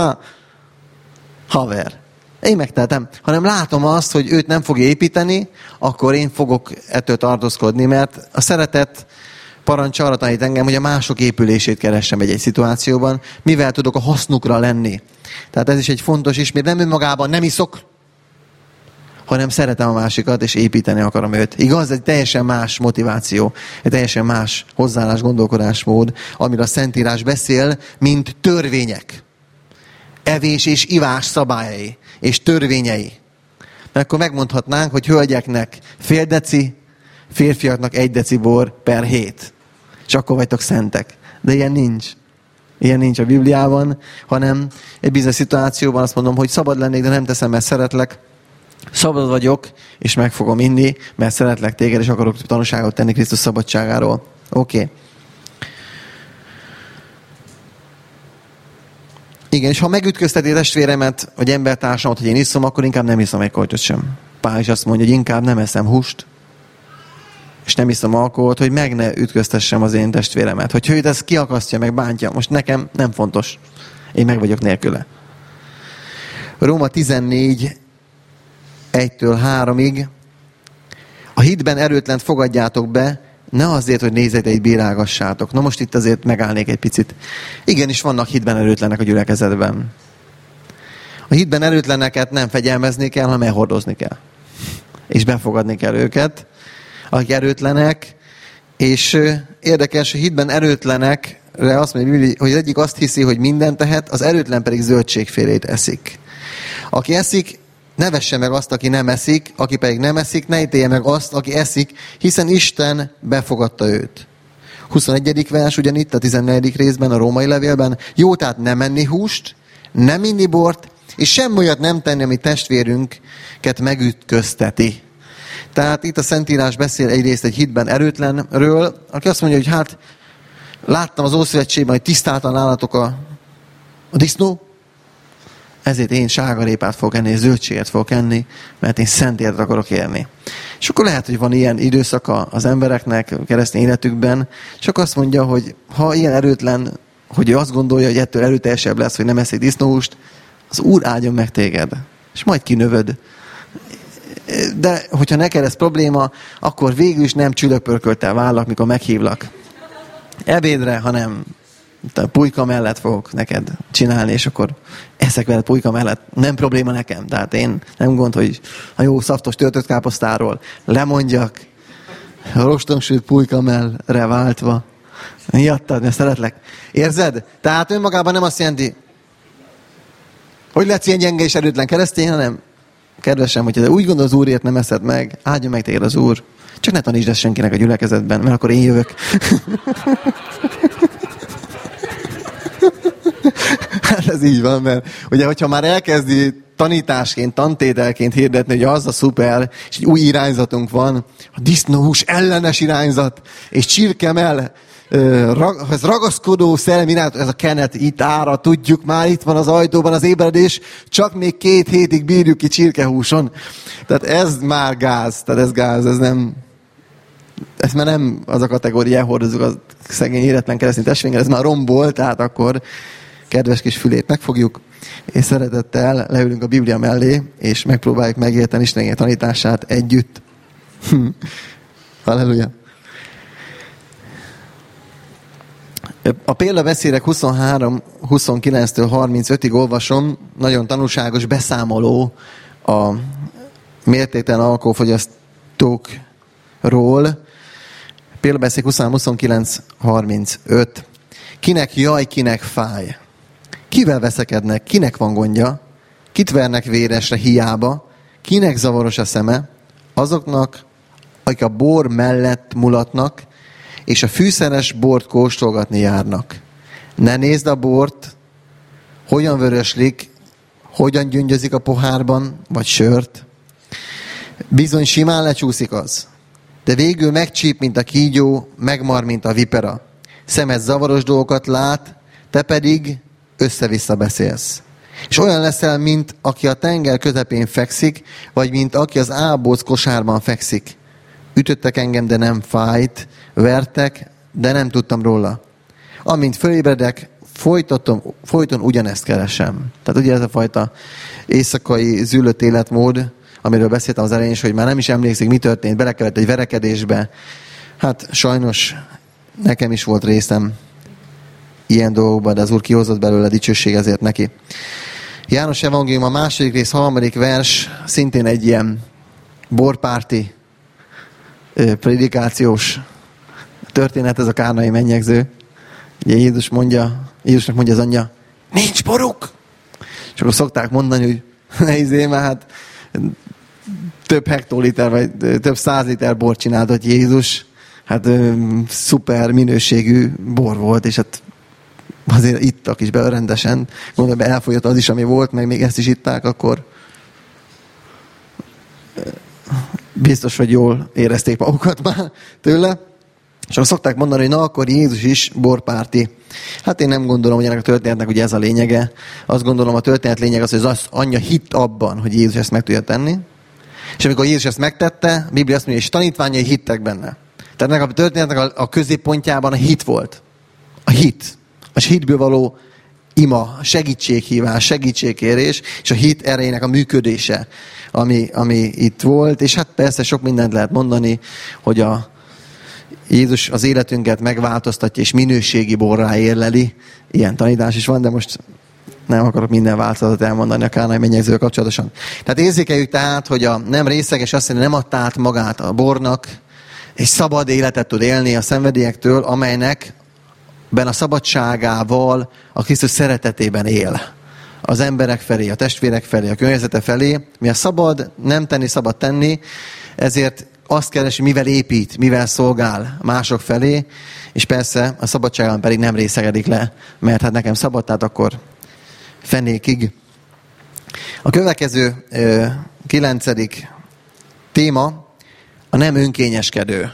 haver. Én megtehetem. Hanem látom azt, hogy őt nem fogja építeni, akkor én fogok ettől tartózkodni, mert a szeretet parancs arra tanít engem, hogy a mások épülését keressem egy szituációban, mivel tudok a hasznukra lenni. Tehát ez is egy fontos ismét. Nem önmagában nem iszok, hanem szeretem a másikat, és építeni akarom őt. Igaz? Egy teljesen más motiváció, egy teljesen más hozzáállás, gondolkodásmód, amire a Szentírás beszél, mint törvények. Evés és ivás szabályai, és törvényei. Mert akkor megmondhatnánk, hogy hölgyeknek fél deci, férfiaknak 1 deci bor per hét. És akkor vagytok szentek. De ilyen nincs. Ilyen nincs a Bibliában, hanem egy bizonyos szituációban azt mondom, hogy szabad lennék, de nem teszem, mert szeretlek. Szabad vagyok, és meg fogom inni, mert szeretlek téged, és akarok tanúságot tenni Krisztus szabadságáról. Oké. Igen, és ha megütközteti testvéremet, vagy embertársamat, hogy én iszom, akkor inkább nem iszom egy kortyot sem. Pál is azt mondja, hogy inkább nem eszem húst, és nem iszom alkoholt, hogy meg ne ütköztessem az én testvéremet. Hogy őt ezt kiakasztja, meg bántja. Most nekem nem fontos. Én meg vagyok nélküle. Róma 14, 1-től 3-ig. A hitben erőtlent fogadjátok be, ne azért, hogy nézeteit bírálgassátok. Na most itt azért megállnék egy picit. Igenis vannak hitben erőtlenek a gyülekezetben. A hitben erőtleneket nem fegyelmezni kell, hanem elhordozni kell. És befogadni kell őket, akik erőtlenek. És érdekes, hogy hitben erőtlenekre azt mondja, hogy az egyik azt hiszi, hogy mindent tehet, az erőtlen pedig zöldségfélét eszik. Aki eszik, ne vesse meg azt, aki nem eszik, aki pedig nem eszik, ne ítélje meg azt, aki eszik, hiszen Isten befogadta őt. 21. vers ugyanitt a 14. részben, a római levélben. Jó, tehát nem enni húst, nem inni bort, és semmi olyat nem tenni, ami testvérünket megütközteti. Tehát itt a Szentírás beszél egyrészt egy hitben erőtlenről, aki azt mondja, hogy láttam az Ószövetségben, hogy tisztátalan állatok a disznó, ezért én sárgarépát fogok enni, és zöldséget fogok enni, mert én szent életet akarok élni. És akkor lehet, hogy van ilyen időszaka az embereknek keresztény életükben, és akkor azt mondja, hogy ha ilyen erőtlen, hogy ő azt gondolja, hogy ettől erőteljesebb lesz, hogy nem eszik disznóhúst, az Úr áldjon meg téged, és majd kinövöd. De hogyha neked ez probléma, akkor végül is nem csülöpörköltel vállak, mikor meghívlak ebédre, hanem pulyka mellett fogok neked csinálni, és akkor eszek veled pulyka mellett. Nem probléma nekem. Tehát én nem gond, hogy a jó szaftos töltött káposztáról lemondjak, rostonsült pulyka mellre váltva. Miattad, mert szeretlek. Érzed? Tehát önmagában nem azt jelenti, hogy letsz ilyen gyenge és erőtlen keresztény, hanem kedvesem, hogyha te úgy gondolod, az Úrért nem eszed meg, áldjon meg téged az Úr. Csak ne tanítsd ezt senkinek a gyülekezetben, mert akkor én jövök. Hát ez így van, mert ugye, hogyha már elkezdi tanításként, tantételként hirdetni, hogy az a szuper, és egy új irányzatunk van, a disznóhús ellenes irányzat, és csirkemell, ez ragaszkodó szellemi irányzat, ez a kenet itt ára, tudjuk már, itt van az ajtóban az ébredés, csak még 2 hétig bírjuk ki csirkehúson. Tehát ez már gáz, ez nem... Ez már nem az a kategória, hordozzuk a szegény éretlen keresztény testvérünket, ez már rombol, tehát akkor kedves kis fülét megfogjuk, és szeretettel leülünk a Biblia mellé, és megpróbáljuk megérteni Isten tanítását együtt. Halleluja! A példabeszédek 23-29-től 35-ig olvasom, nagyon tanulságos beszámoló a mértéktelen alkoholfogyasztókról. Példabeszéd 23-29-35. Kinek jaj, kinek fáj? Kivel veszekednek? Kinek van gondja? Kit vernek véresre hiába? Kinek zavaros a szeme? Azoknak, akik a bor mellett mulatnak, és a fűszeres bort kóstolgatni járnak. Ne nézd a bort, hogyan vöröslik, hogyan gyöngyözik a pohárban, vagy sört. Bizony simán lecsúszik az, de végül megcsíp, mint a kígyó, megmar, mint a vipera. Szemed zavaros dolgokat lát, te pedig össze-vissza beszélsz. És olyan leszel, mint aki a tenger közepén fekszik, vagy mint aki az ábóc kosárban fekszik. Ütöttek engem, de nem fájt, vertek, de nem tudtam róla. Amint fölébredek, folyton ugyanezt keresem. Tehát ugye ez a fajta éjszakai zűlött életmód, amiről beszéltem az elején is, hogy már nem is emlékszik, mi történt, belekevett egy verekedésbe. Hát sajnos nekem is volt részem ilyen dolgokban, de az Úr kihozott belőle, dicsőség ezért neki. János evangélium a 2. rész 3. vers, szintén egy ilyen borpárti prédikációs történet, ez a kárnai mennyegző. Ugye Jézusnak mondja az anyja, nincs boruk! És akkor szokták mondani, hogy ne már hát több hektoliter, vagy több 100 liter bort csináltott Jézus. Hát szuper minőségű bor volt, és hát azért ittak is be rendesen. Gondolom, elfogyott az is, ami volt, meg még ezt is itták, akkor biztos, hogy jól érezték magukat már tőle. És akkor szokták mondani, hogy na, akkor Jézus is borpárti. Hát én nem gondolom, hogy ennek a történetnek ugye ez a lényege. Azt gondolom, a történet lényeg az, hogy az anyja hitt abban, hogy Jézus ezt meg tudja tenni. És amikor Jézus ezt megtette, a Biblia azt mondja, és tanítványai hittek benne. Tehát ennek a történetnek a középpontjában a hit volt. A hit. A hitből való ima, segítséghívás, segítségkérés, és a hit erejének a működése, ami itt volt. És hát persze sok mindent lehet mondani, hogy Jézus az életünket megváltoztatja, és minőségi borrá érleli. Ilyen tanítás is van, de most nem akarok minden változatot elmondani a kárnai mennyegzővel kapcsolatosan. Tehát érzékeljük tehát, hogy a nem részeges azt mondja, nem adta át magát a bornak, és szabad életet tud élni a szenvedélyektől, amelynek a szabadságával a Krisztus szeretetében él. Az emberek felé, a testvérek felé, a környezete felé. Mi a szabad nem tenni, szabad tenni, ezért azt keresi, mivel épít, mivel szolgál mások felé, és persze a szabadságán pedig nem részegedik le, mert hát nekem szabad, tehát akkor fenékig. A következő 9. téma a nem önkényeskedő.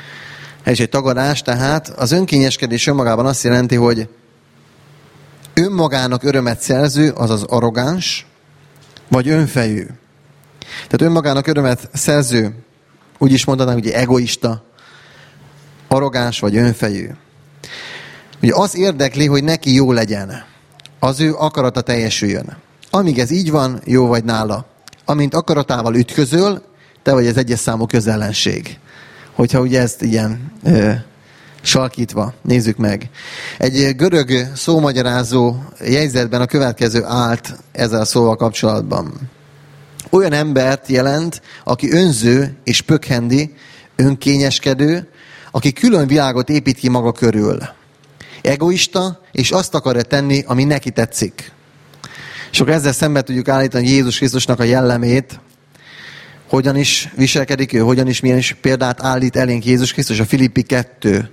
Ez is egy tagadás, tehát az önkényeskedés önmagában azt jelenti, hogy önmagának örömet szerző, azaz arrogáns, vagy önfejű. Tehát önmagának örömet szerző, úgy is mondanánk, hogy egoista, arrogáns vagy önfejű. Ugye az érdekli, hogy neki jó legyen. Az ő akarata teljesüljön. Amíg ez így van, jó vagy nála. Amint akaratával ütközöl, te vagy az egyes számú közellenség. Hogyha ugye ezt ilyen sarkítva nézzük meg. Egy görög szómagyarázó jegyzetben a következő állt ezzel a szóval kapcsolatban. Olyan embert jelent, aki önző és pökhendi, önkényeskedő, aki külön világot épít ki maga körül. Egoista, és azt akarja tenni, ami neki tetszik. És akkor ezzel szemben tudjuk állítani Jézus Krisztusnak a jellemét, hogyan is viselkedik ő, hogyan is milyen is példát állít elénk Jézus Krisztus a Filippi 2,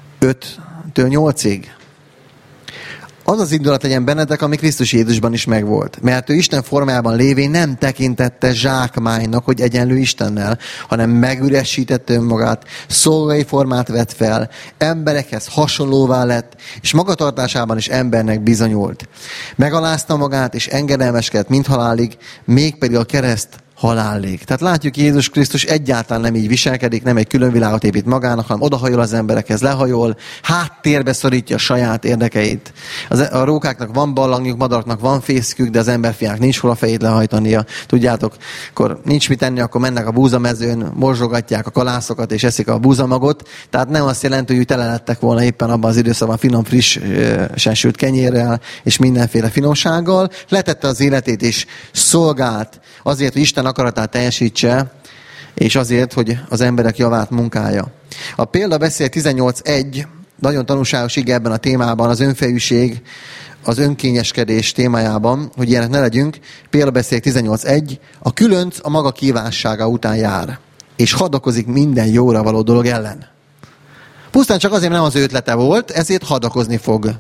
5-től 8-ig. Az az indulat legyen bennetek, ami Krisztus Jézusban is megvolt. Mert ő Isten formájában lévén nem tekintette zsákmánynak, hogy egyenlő Istennel, hanem megüresítette önmagát, szolgai formát vett fel, emberekhez hasonlóvá lett, és magatartásában is embernek bizonyult. Megalázta magát, és engedelmeskedett mindhalálig, mégpedig a kereszt halálig. Tehát látjuk, Jézus Krisztus egyáltalán nem így viselkedik, nem egy külön világot épít magának, hanem odahajol az emberekhez, lehajol, háttérbe szorítja a saját érdekeit. A rókáknak van ballangjuk, madaraknak van fészkük, de az emberfiának nincs hol a fejét lehajtania. Tudjátok, akkor nincs mit tenni, akkor mennek a búzamezőn, morzsogatják a kalászokat és eszik a búzamagot. Tehát nem azt jelenti, hogy tele lettek volna éppen abban az időszakban finom, frissen sült kenyérrel és mindenféle finomsággal. Letette az életét és szolgált azért, hogy Isten akaratát teljesítse, és azért, hogy az emberek javát munkálja. A példabeszéd 18.1 nagyon tanulságos ige ebben a témában, az önfejűség, az önkényeskedés témájában, hogy ilyenek ne legyünk. Példabeszéd 18.1, a különc a maga kívánsága után jár, és hadakozik minden jóra való dolog ellen. Pusztán csak azért nem az ő ötlete volt, ezért hadakozni fog.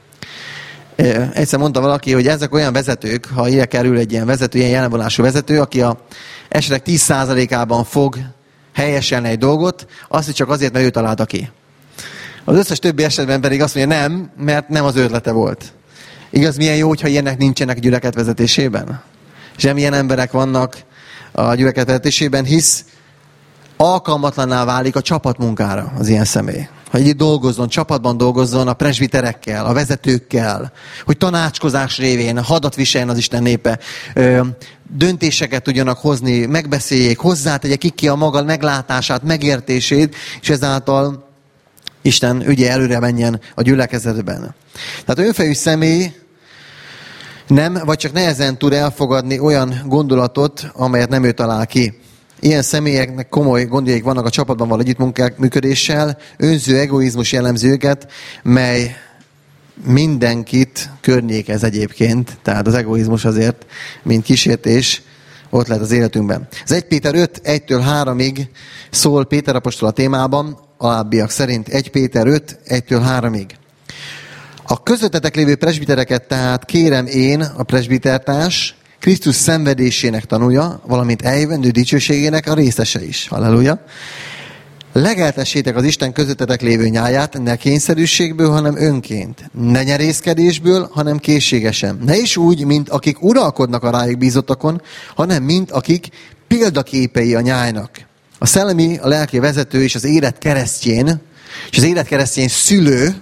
Egyszer mondta valaki, hogy ezek olyan vezetők, ha ide kerül egy ilyen vezető, ilyen jelenvonású vezető, aki a esetek 10%-ában fog helyeselni egy dolgot, azt csak azért, mert ő találta ki. Az összes többi esetben pedig azt mondja, nem, mert nem az ötlete volt. Igaz, milyen jó, hogyha ilyenek nincsenek a gyülekezet vezetésében? Semmilyen emberek vannak a gyülekezet vezetésében, hisz alkalmatlanná válik a csapatmunkára az ilyen személy. Hogy itt dolgozzon, csapatban dolgozzon a presbiterekkel, a vezetőkkel, hogy tanácskozás révén hadat viseljen az Isten népe, döntéseket tudjanak hozni, megbeszéljék, hozzátegyek ki a maga meglátását, megértését, és ezáltal Isten ügye előre menjen a gyülekezetben. Tehát önfejű személy nem, vagy csak nehezen tud elfogadni olyan gondolatot, amelyet nem ő talál ki. Ilyen személyeknek komoly gondjaik vannak a csapatban való együttműködéssel, önző egoizmus jellemzi őket, mely mindenkit környékez egyébként, tehát az egoizmus azért, mint kísértés, ott lehet az életünkben. Az 1 Péter 5, 1-től 3-ig szól Péter apostol a témában, alábbiak szerint 1 Péter 5, 1-től 3-ig. A közöttetek lévő presbitereket tehát kérem én, a presbitertárs, Krisztus szenvedésének tanúja, valamint eljövendő dicsőségének a részese is. Halleluja! Legeltessétek az Isten közöttetek lévő nyáját, ne kényszerűségből, hanem önként. Ne nyerészkedésből, hanem készségesen. Ne is úgy, mint akik uralkodnak a rájuk bízottakon, hanem mint akik példaképei a nyájnak. A szellemi, a lelki vezető és az élet keresztjén, és az élet keresztjén szülő,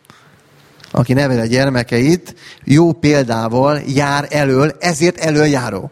aki nevel a gyermekeit, jó példával jár elől, ezért elöljáró.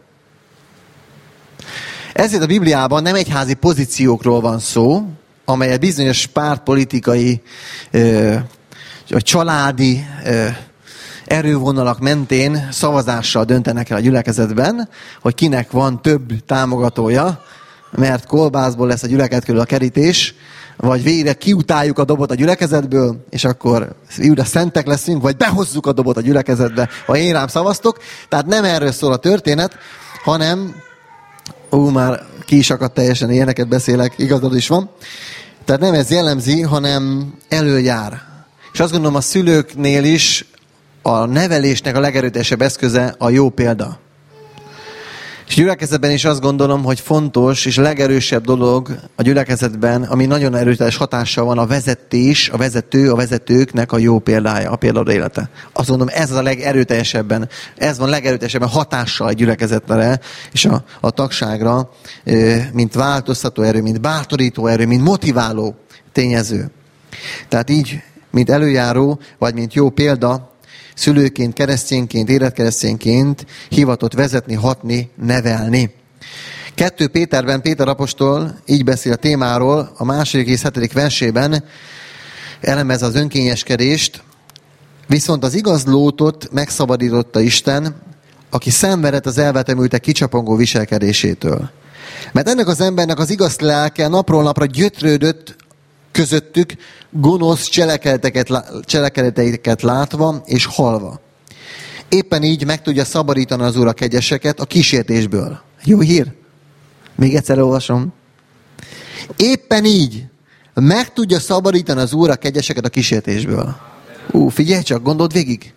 Ezért a Bibliában nem egyházi pozíciókról van szó, amelyet bizonyos pártpolitikai, vagy családi erővonalak mentén szavazással döntenek el a gyülekezetben, hogy kinek van több támogatója, mert kolbászból lesz a gyülekezet körül a kerítés, vagy végre kiutáljuk a dobot a gyülekezetből, és akkor újra szentek leszünk, vagy behozzuk a dobot a gyülekezetbe, ha én rám szavaztok. Tehát nem erről szól a történet, hanem, már ki is akadt teljesen, ilyeneket beszélek, igazad is van. Tehát nem ez jellemzi, hanem előjár. És azt gondolom, a szülőknél is a nevelésnek a legerőteljesebb eszköze a jó példa. És gyülekezetben is azt gondolom, hogy fontos és legerősebb dolog a gyülekezetben, ami nagyon erőteljes hatással van a vezetés, a vezetőknek a jó példája, a példaadó élete. Azt mondom, ez van legerőteljesebben hatással a gyülekezetre és a tagságra, mint változtató erő, mint bátorító erő, mint motiváló tényező. Tehát így, mint előjáró, vagy mint jó példa, szülőként, keresztényként, életkeresztényként hivatott vezetni, hatni, nevelni. 2 Péterben Péter apostol így beszél a témáról, a 2. rész 7. versében elemez az önkényeskedést, viszont az igaz Lótot megszabadította Isten, aki szenvedett az elvetemültek kicsapongó viselkedésétől. Mert ennek az embernek az igaz lelke napról napra gyötrődött közöttük, gonosz cselekedeteiket látva és halva. Éppen így meg tudja szabadítani az Úr a kegyeseket a kísértésből. Jó hír? Még egyszer olvasom. Éppen így meg tudja szabadítani az Úr a kegyeseket a kísértésből. Figyelj csak, gondold végig.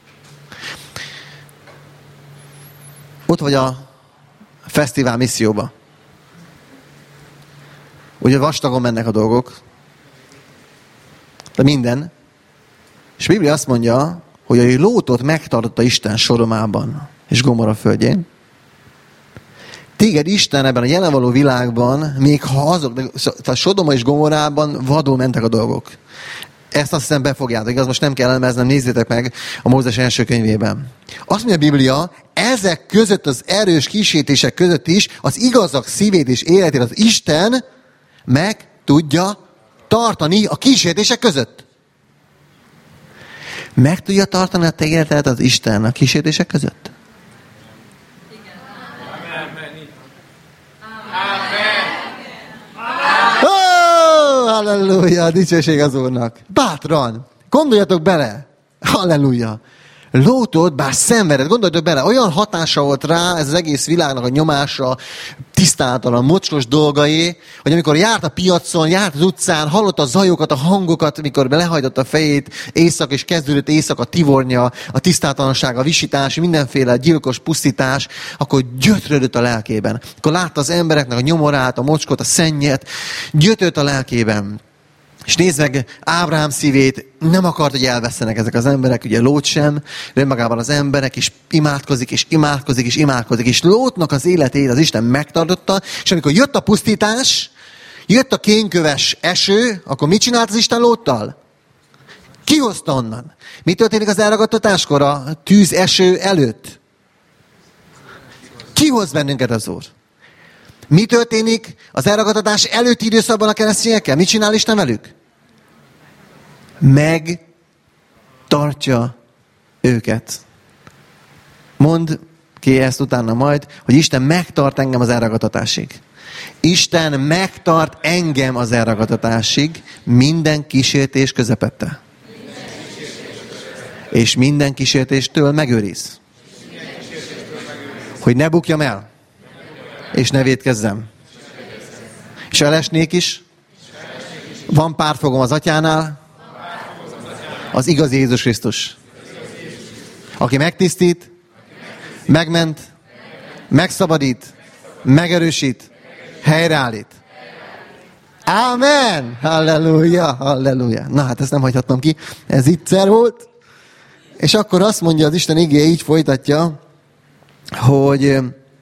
Ott vagy a fesztivál misszióba. Ugye vastagon mennek a dolgok. De minden. És a Biblia azt mondja, hogy a Lótot megtartotta Isten Sodomában és Gomorra földjén. Téged Isten ebben a jelenvaló világban, még ha azok, tehát Sodoma és Gomorrában vadul mentek a dolgok. Ezt azt hiszem befogjátok, igaz? Most nem kell elemeznem, nézzétek meg a Mózes első könyvében. Azt mondja a Biblia, ezek között az erős kísértések között is az igazak szívét és életét az Isten meg tudja tartani a kísértések között. Meg tudja tartani a te életedet az Isten a kísértések között? Igen. Halleluja, dicsőség az Úrnak. Bátran, gondoljatok bele. Halleluja. Lótot, bár szenvedett, gondoljatok bele, olyan hatása volt rá ez az egész világnak a nyomása, tisztátalan, mocskos dolgai, hogy amikor járt a piacon, járt az utcán, hallotta a zajokat, a hangokat, amikor lehajtotta a fejét, éjszak és kezdődött éjszak a tivornya, a tisztátalanság, a visítás, mindenféle gyilkos pusztítás, akkor gyötrődött a lelkében. Akkor látta az embereknek a nyomorát, a mocskot, a szennyet, gyötrődött a lelkében. És nézd meg Ábrahám szívét, nem akart, hogy elvesztenek ezek az emberek, ugye Lót sem, de önmagában az emberek is imádkozik, és imádkozik, és imádkozik. És Lótnak az életét az Isten megtartotta, és amikor jött a pusztítás, jött a kénköves eső, akkor mit csinált az Isten Lóttal? Kihozta onnan. Mi történik az elragadtatáskor a tűz eső előtt? Kihoz bennünket az Úr. Mi történik az elragadtatás előtti időszakban a keresztényekkel? Mit csinál Isten velük? Megtartja őket. Mondd ki ezt utána majd, hogy Isten megtart engem az elragadtatásig. Isten megtart engem az elragadtatásig minden kísértés közepette. És minden kísértéstől megőriz. Hogy ne bukjam el. És ne vétkezzem. És elesnék is. Van pártfogom az Atyánál. Az igazi Jézus Krisztus. Aki megtisztít, megment, megszabadít, megerősít, helyreállít. Amen! Halleluja, halleluja. Na hát ezt nem hagyhatnom ki. Ez ittszer volt. És akkor azt mondja az Isten igéje, így folytatja, hogy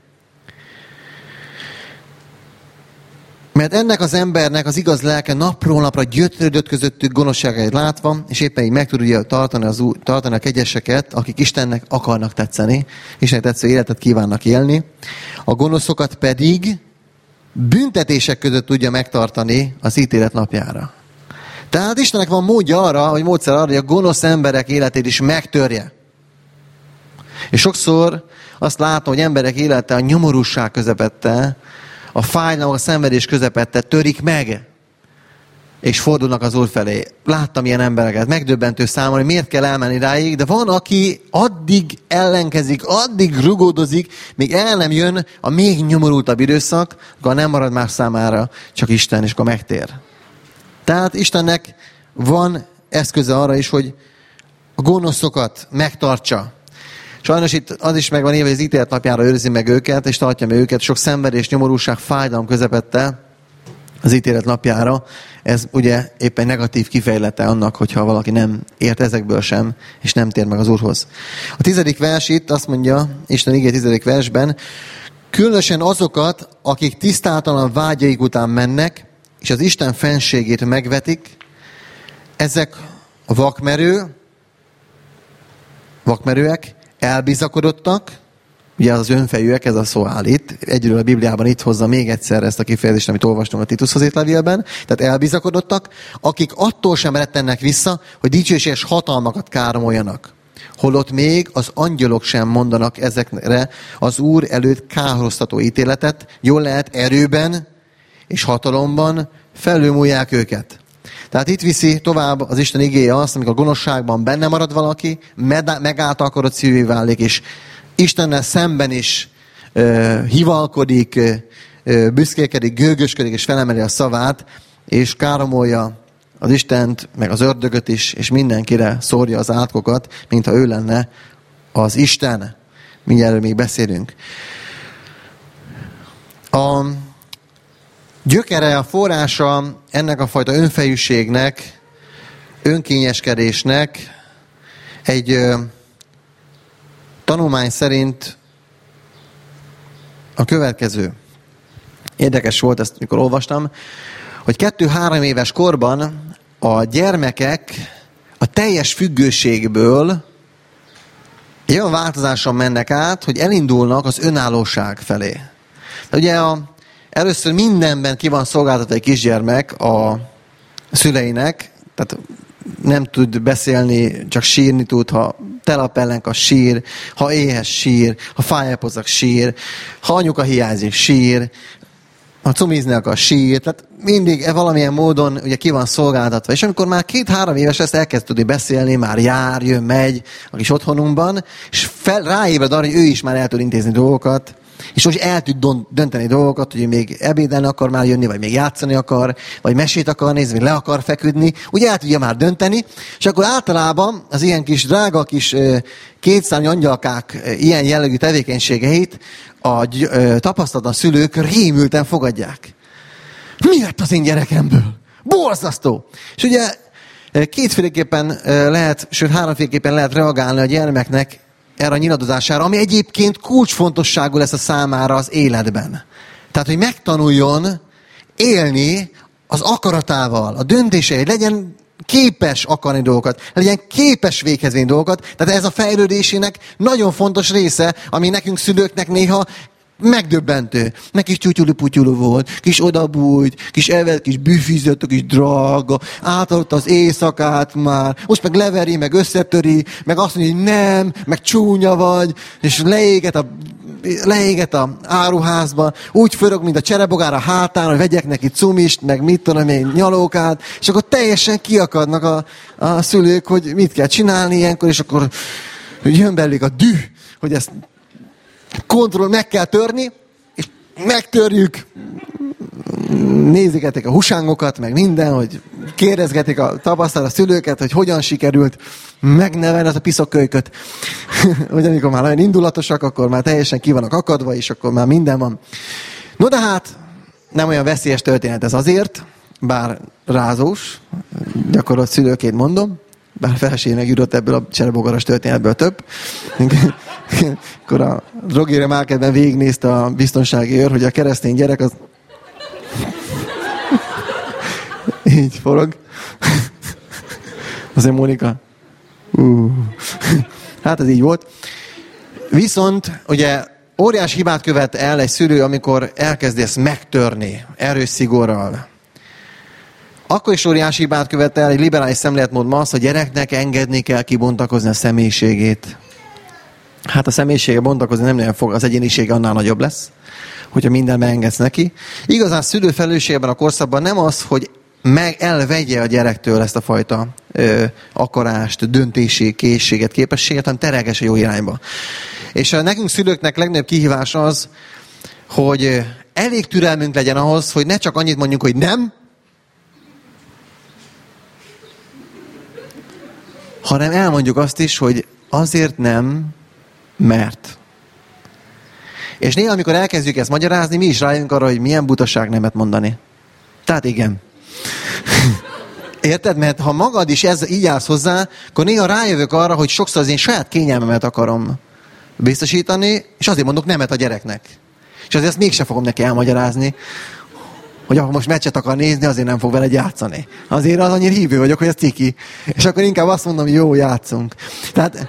mert ennek az embernek az igaz lelke napról napra gyötrődött közöttük gonoszságait látva, és éppen így meg tudja tartani a kegyeseket, akik Istennek akarnak tetszeni, Istennek tetsző életet kívánnak élni. A gonoszokat pedig büntetések között tudja megtartani az ítélet napjára. Tehát Istennek van módja arra, módszer arra, hogy a gonosz emberek életét is megtörje. És sokszor azt látom, hogy emberek élete a nyomorúság közepette, a fájdalom, a szenvedés közepette törik meg, és fordulnak az Úr felé. Láttam ilyen embereket, megdöbbentő számomra, hogy miért kell elmenni ráig, de van, aki addig ellenkezik, addig rugódozik, még el nem jön a még nyomorultabb időszak, akkor nem marad más számára csak Isten, és akkor megtér. Tehát Istennek van eszköze arra is, hogy a gonoszokat megtartsa. Sajnos itt az is megvan írva, hogy az ítélet napjára őrzi meg őket, és tartja meg őket sok szenvedés, nyomorúság, fájdalom közepette az ítélet napjára. Ez ugye éppen negatív kifejlete annak, hogyha valaki nem ért ezekből sem, és nem tér meg az Úrhoz. A 10. vers itt azt mondja, Isten igéje 10. versben, különösen azokat, akik tisztátalan vágyaik után mennek, és az Isten fenségét megvetik, ezek a vakmerőek, elbizakodottak, ugye az önfejűek, ez a szó áll itt. Egyről a Bibliában itt hozza még egyszer ezt a kifejezést, amit olvastunk a Titushoz írt levélben. Tehát elbizakodottak, akik attól sem rettennek vissza, hogy dicsőséges hatalmakat káromoljanak. Holott még az angyalok sem mondanak ezekre az Úr előtt kárhoztató ítéletet, jól lehet erőben és hatalomban felülmúlják őket. Tehát itt viszi tovább az Isten igéje azt, amikor a gonoszságban benne marad valaki, megáltalkodott szívvé válik, és Istennel szemben is hivalkodik, büszkélkedik, gőgösködik, és felemeli a szavát, és káromolja az Istent, meg az ördögöt is, és mindenkire szórja az átkokat, mintha ő lenne az Isten. Mindjárt erről még beszélünk. A gyökere, a forrása ennek a fajta önfejűségnek, önkényeskedésnek egy tanulmány szerint a következő. Érdekes volt, ezt mikor olvastam, hogy 2-3 éves korban a gyermekek a teljes függőségből egy olyan változáson mennek át, hogy elindulnak az önállóság felé. Ugye először mindenben ki van szolgáltatva egy kisgyermek a szüleinek, tehát nem tud beszélni, csak sírni tud, ha telapellenk a sír, ha éhes sír, ha fájálpozak sír, ha anyuka hiányzik sír, ha cumizni akar sír, tehát mindig valamilyen módon ugye ki van szolgáltatva. És amikor már 2-3 éves ezt elkezd tudni beszélni, már jár, jön, megy a kis otthonunkban, és ráébred arra, hogy ő is már el tud intézni dolgokat, és most el tud dönteni dolgokat, hogy még ebédelni akar már jönni, vagy még játszani akar, vagy mesét akar nézni, vagy le akar feküdni. Ugye el tudja már dönteni, és akkor általában az ilyen kis drága kis kétszárnyú angyalkák ilyen jellegű tevékenységeit a tapasztalatlan szülők rémülten fogadják. Mi lett az én gyerekemből? Borzasztó! És ugye kétféleképpen lehet, sőt 3-féleképpen lehet reagálni a gyermeknek erre a nyiladozására, ami egyébként kulcsfontosságú lesz a számára az életben. Tehát, hogy megtanuljon élni az akaratával, a döntései, legyen képes akarni dolgokat, legyen képes véghez vinni dolgokat. Tehát ez a fejlődésének nagyon fontos része, ami nekünk szülőknek néha megdöbbentő. Neki is tyútyulu-putyulu volt, kis odabújt, kis evett, kis büfizett, kis drága, átadott az éjszakát már, most meg leveri, meg összetöri, meg azt mondja, hogy nem, meg csúnya vagy, és leéget a áruházba, úgy fölög, mint a cserebogár a hátán, hogy vegyek neki cumist, meg mit tudom én, nyalókát, és akkor teljesen kiakadnak a szülők, hogy mit kell csinálni ilyenkor, és akkor jön belőlük a düh, hogy ezt meg kell törni, és megtörjük, nézigetik a husángokat, meg minden, hogy kérdezgetik a tapasztalat a szülőket, hogy hogyan sikerült megnevelni az a piszokkölyköt. Hogy amikor már olyan indulatosak, akkor már teljesen ki vannak akadva, és akkor már minden van. No de hát, nem olyan veszélyes történet ez azért, bár rázós, gyakorolt szülőként mondom, bár feleség megjutott ebből a cserebogaras történetből több. Akkor a drogére Márkedben végignézte a biztonsági őr, hogy a keresztény gyerek az így forog. Azért Mónika. Hát ez így volt. Viszont ugye óriás hibát követ el egy szülő, amikor elkezdi ezt megtörni erős szigorral. Akkor is óriási hibát követ el, egy liberális szemléletmód ma az, hogy gyereknek engedni kell kibontakozni a személyiségét. Hát a személyisége bontakozni nem nagyon fog, az egyénisége annál nagyobb lesz, hogyha minden megengedsz neki. Igazán szülő felelősségében a korszakban nem az, hogy elvegye a gyerektől ezt a fajta akarást, döntési készséget, képességet, hanem terelgesse jó irányba. És nekünk szülőknek legnagyobb kihívás az, hogy elég türelmünk legyen ahhoz, hogy ne csak annyit mondjuk, hogy nem, hanem elmondjuk azt is, hogy azért nem, Mert. És néha, amikor elkezdjük ezt magyarázni, mi is rájönk arra, hogy milyen butaság nemet mondani. Tehát igen. Érted? Mert ha magad is így állsz hozzá, akkor néha rájövök arra, hogy sokszor az én saját kényelmemet akarom biztosítani, és azért mondok nemet a gyereknek. És azért ezt mégsem fogom neki elmagyarázni, hogy ha most meccset akar nézni, azért nem fog vele játszani. Azért az annyira hívő vagyok, hogy ez ciki. És akkor inkább azt mondom, hogy jó, játszunk. Tehát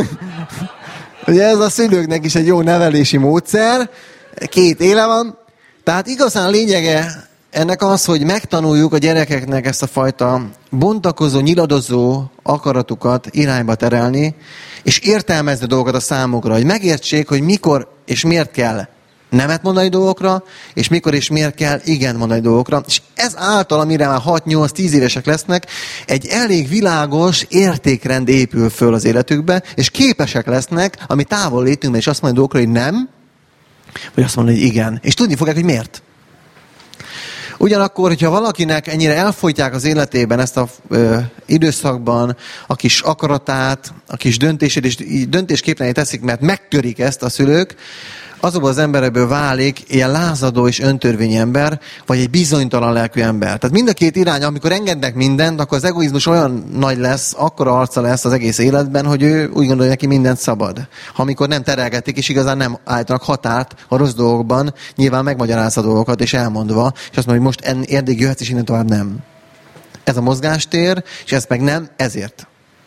ugye ez a szülőknek is egy jó nevelési módszer. 2 éle van. Tehát igazán lényege ennek az, hogy megtanuljuk a gyerekeknek ezt a fajta bontakozó, nyiladozó akaratukat irányba terelni, és értelmezni dolgokat a számukra, hogy megértsék, hogy mikor és miért kell nemet mondani dolgokra, és mikor és miért kell igen mondani dolgokra. És ez által, amire már 6-8-10 évesek lesznek, egy elég világos értékrend épül föl az életükbe, és képesek lesznek, ami távol létünkben, és azt mondani dolgokra, hogy nem, vagy azt mondani, hogy igen. És tudni fogják, hogy miért. Ugyanakkor, hogyha valakinek ennyire elfolytják az életében ezt a időszakban a kis akaratát, a kis döntését, és döntésképtelené teszik, mert megtörik ezt a szülők, azokból az emberekből válik ilyen lázadó és öntörvényi ember, vagy egy bizonytalan lelkű ember. Tehát mind a 2 irány, amikor engednek mindent, akkor az egoizmus olyan nagy lesz, akkora arca lesz az egész életben, hogy ő úgy gondolja, neki mindent szabad. Ha amikor nem terelgetik, és igazán nem állítanak határt a rossz dolgokban, nyilván megmagyarázza a dolgokat, és elmondva, és azt mondja, hogy most eddig jöhetsz, és innen tovább nem. Ez a mozgástér, és ez meg nem, ezért.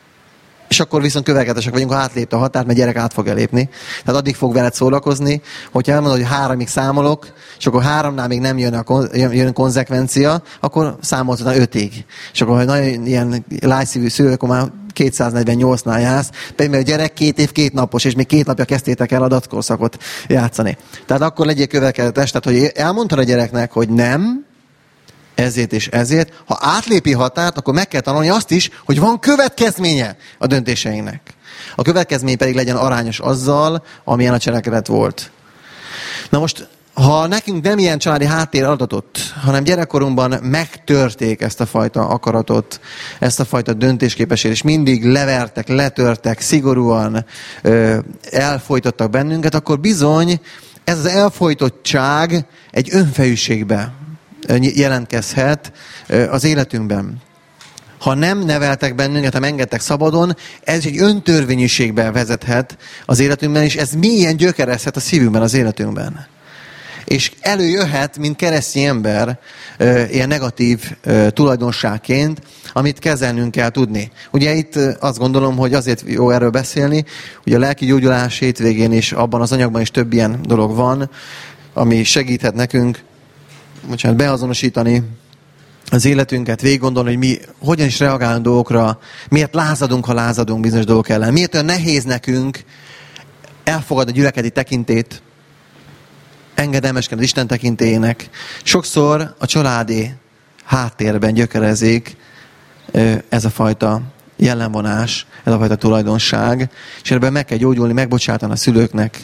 És akkor viszont következetesek vagyunk, ha átlépte a határt, mert gyerek át fog elépni. Tehát addig fog veled szórakozni, hogyha elmondod, hogy 3-ig számolok, és akkor 3-nál még nem jön konzekvencia, akkor számolsz utána 5-ig. És akkor, ha nagyon ilyen lájszívű szülő, akkor már 248-nál jársz, pedig mert a gyerek 2 év 2 napos, és még 2 napja kezdtétek el a dackorszakot játszani. Tehát akkor legyél következetes, tehát hogy elmondtad a gyereknek, hogy nem, ezért és ezért. Ha átlépi határt, akkor meg kell tanulni azt is, hogy van következménye a döntéseinek. A következmény pedig legyen arányos azzal, amilyen a cselekedet volt. Na most, ha nekünk nem ilyen családi háttér adatot, hanem gyerekkorunkban megtörték ezt a fajta akaratot, ezt a fajta döntésképességet, és mindig levertek, letörtek, szigorúan elfojtottak bennünket, akkor bizony ez az elfojtottság egy önfejűségbe jelentkezhet az életünkben. Ha nem neveltek bennünket, ha engedtek szabadon, ez egy öntörvényűségbe vezethet az életünkben, és ez mélyen gyökerezhet a szívünkben, az életünkben. És előjöhet, mint keresztény ember, ilyen negatív tulajdonságként, amit kezelnünk kell tudni. Ugye itt azt gondolom, hogy azért jó erről beszélni, hogy a lelki gyógyulás hétvégén is, abban az anyagban is több ilyen dolog van, ami segíthet nekünk, beazonosítani az életünket, végig gondolni, hogy mi hogyan is reagálunk dolgokra, miért lázadunk, ha lázadunk bizonyos dolgok ellen, miért olyan nehéz nekünk elfogadni a gyülekezeti tekintét, engedelmeskedni az Isten tekintélyének. Sokszor a családi háttérben gyökerezik ez a fajta jellemvonás, ez a fajta tulajdonság, és ebben meg kell gyógyulni, megbocsátani a szülőknek,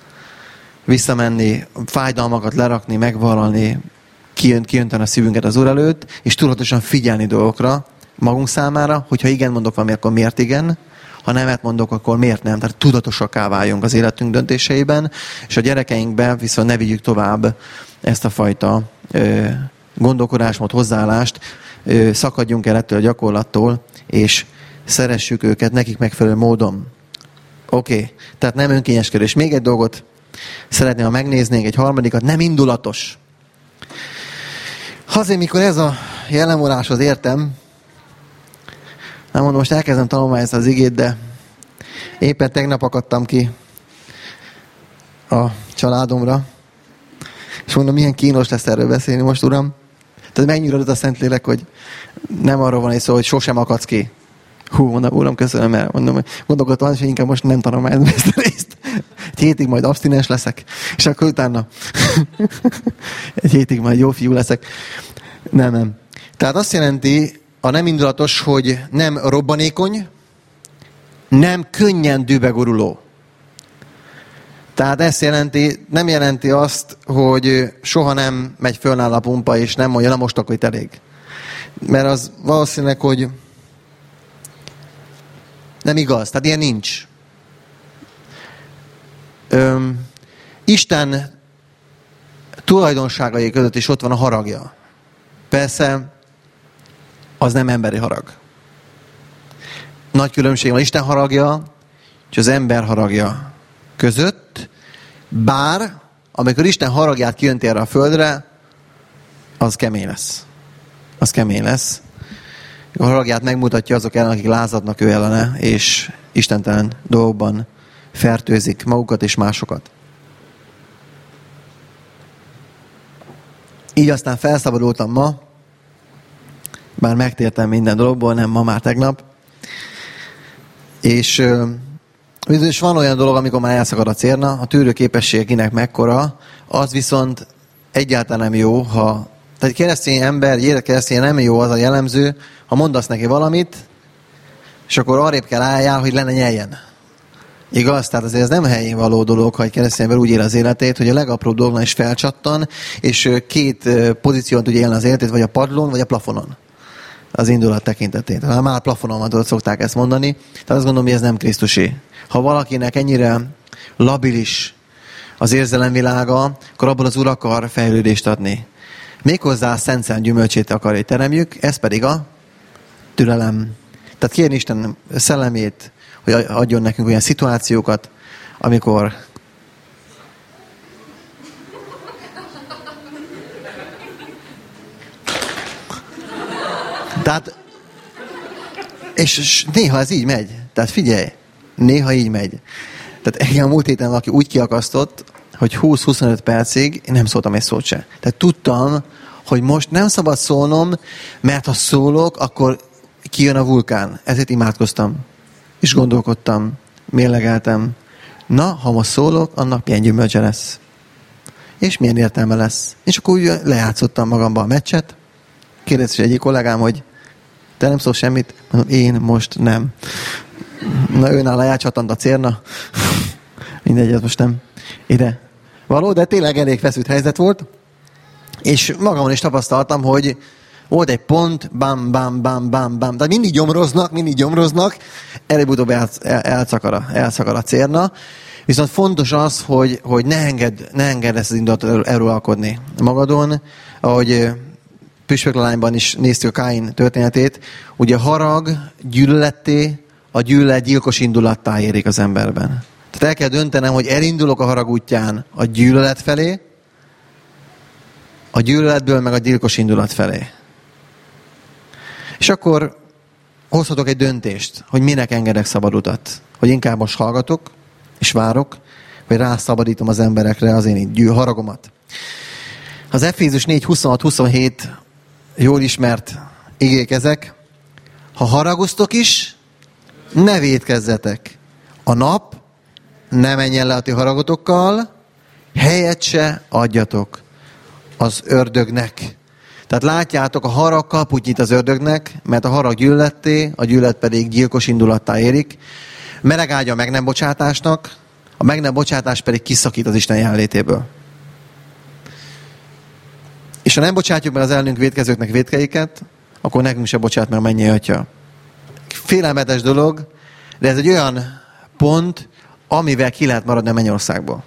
visszamenni, fájdalmakat lerakni, megvallalni, kijönteni a szívünket az Úr előtt, és tudatosan figyelni dolgokra magunk számára, hogyha igen mondok valami, akkor miért igen, ha nemet mondok, akkor miért nem. Tehát tudatosakká váljunk az életünk döntéseiben, és a gyerekeinkben viszont ne vigyük tovább ezt a fajta gondolkodásmód, hozzáállást, szakadjunk el ettől a gyakorlattól, és szeressük őket nekik megfelelő módon. Oké. Tehát nem önkényeskedés. Még egy dolgot szeretném, ha megnéznénk, egy harmadikat, nem indulatos. Azért, mikor ez a jellemvonáshoz értem, nem mondom, most elkezdem tanulmányozni az igét, de éppen tegnap akadtam ki a családomra, és mondom, milyen kínos lesz erről beszélni most, Uram. Tehát megnyugodott a Szentlélek, hogy nem arról van egy szó, hogy sosem akadsz ki. Mondom, Uram, köszönöm, mert mondom, hogy gondolkodtam, hogy inkább most nem tanulmányozom ezt a részt. Egy hétig majd abstinens leszek, és akkor utána egy hétig majd jó fiú leszek. Nem. Tehát azt jelenti a nem indulatos, hogy nem robbanékony, nem könnyen dühbeguruló. Tehát ezt jelenti, nem jelenti azt, hogy soha nem megy föl nála a pumpa, és nem mondja, na most akkor itt elég. Mert az valószínűleg, hogy nem igaz. Tehát ilyen nincs. Isten tulajdonságai között is ott van a haragja. Persze, az nem emberi harag. Nagy különbség van Isten haragja és az ember haragja között, bár amikor Isten haragját kijönti erre a földre, az kemény lesz. Az kemény lesz. A haragját megmutatja azok ellen, akik lázadnak ő ellene, és istentelen dolgokban fertőzik magukat és másokat. Így aztán felszabadultam ma, bár megtértem minden dologból, nem ma, már tegnap. És bizonyos van olyan dolog, amikor már elszakad a cérna, a tűrőképesség kinek mekkora, az viszont egyáltalán nem jó, ha... Tehát egy keresztény ember, egy keresztény nem jó az a jellemző, ha mondasz neki valamit, és akkor arrébb kell álljál, hogy lenne nyeljen. Igaz? Tehát azért ez nem helyén való dolog, ha egy keresztény ember úgy él az életét, hogy a legapróbb dolgnál is felcsattan, és két pozíción tudja élni az életét, vagy a padlón, vagy a plafonon. Az indulat tekintetén. Tehát már plafonon van, szokták ezt mondani. Tehát azt gondolom, hogy ez nem Krisztusi. Ha valakinek ennyire labilis az érzelemvilága, akkor abból az Úr akar fejlődést adni. Méghozzá a Szent Szellem gyümölcsét akarja, hogy teremjük, ez pedig a türelem. Tehát kérni Isten szellemét, hogy adjon nekünk olyan szituációkat, amikor tehát és néha ez így megy. Tehát figyelj, néha így megy. Tehát engem múlt héten valaki úgy kiakasztott, hogy 20-25 percig én nem szóltam egy szót se. Tehát tudtam, hogy most nem szabad szólnom, mert ha szólok, akkor kijön a vulkán. Ezért imádkoztam. És gondolkodtam, mérlegeltem. Na, ha most szólok, annak milyen gyümölcse lesz. És milyen értelme lesz. És akkor úgy lejátszottam magamba a meccset. Kérdezte egyik kollégám, hogy te nem szólsz semmit? Mondom, én most nem. Na, őnál lejátszhatant a cérna. Mindegy, ez most nem ide való, de tényleg elég feszült helyzet volt. És magamon is tapasztaltam, hogy volt egy pont, bam, bam, bam, bam, bam. Tehát mindig gyomroznak, előbb-utóbb elszakad a cérna. Viszont fontos az, hogy ne engedd ezt az indulatot eluralkodni magadon. Ahogy Püspöklelányban is néztük a Káin történetét, ugye a harag gyűlöletté, a gyűlölet gyilkos indulattá érik az emberben. Tehát el kell döntenem, hogy elindulok a harag útján a gyűlölet felé, a gyűlöletből meg a gyilkos indulat felé. És akkor hozhatok egy döntést, hogy minek engedek szabad utat. Hogy inkább most hallgatok, és várok, vagy rászabadítom az emberekre az én haragomat. Az Efézus 4:26-27 jól ismert igék ezek. Ha haragoztok is, ne vétkezzetek. A nap ne menjen le a ti haragotokkal, helyet se adjatok az ördögnek. Tehát látjátok, a harag kaput nyit az ördögnek, mert a harag gyűlöletté, a gyűlölet pedig gyilkos indulattá érik. Meleg ágya a meg nem bocsátásnak, a meg nem bocsátás pedig kiszakít az Isten jelenlétéből. És ha nem bocsátjuk meg az ellenünk vétkezőknek vétkeiket, akkor nekünk se bocsát meg a mennyei Atya. Félelmetes dolog, de ez egy olyan pont, amivel ki lehet maradni a mennyországból.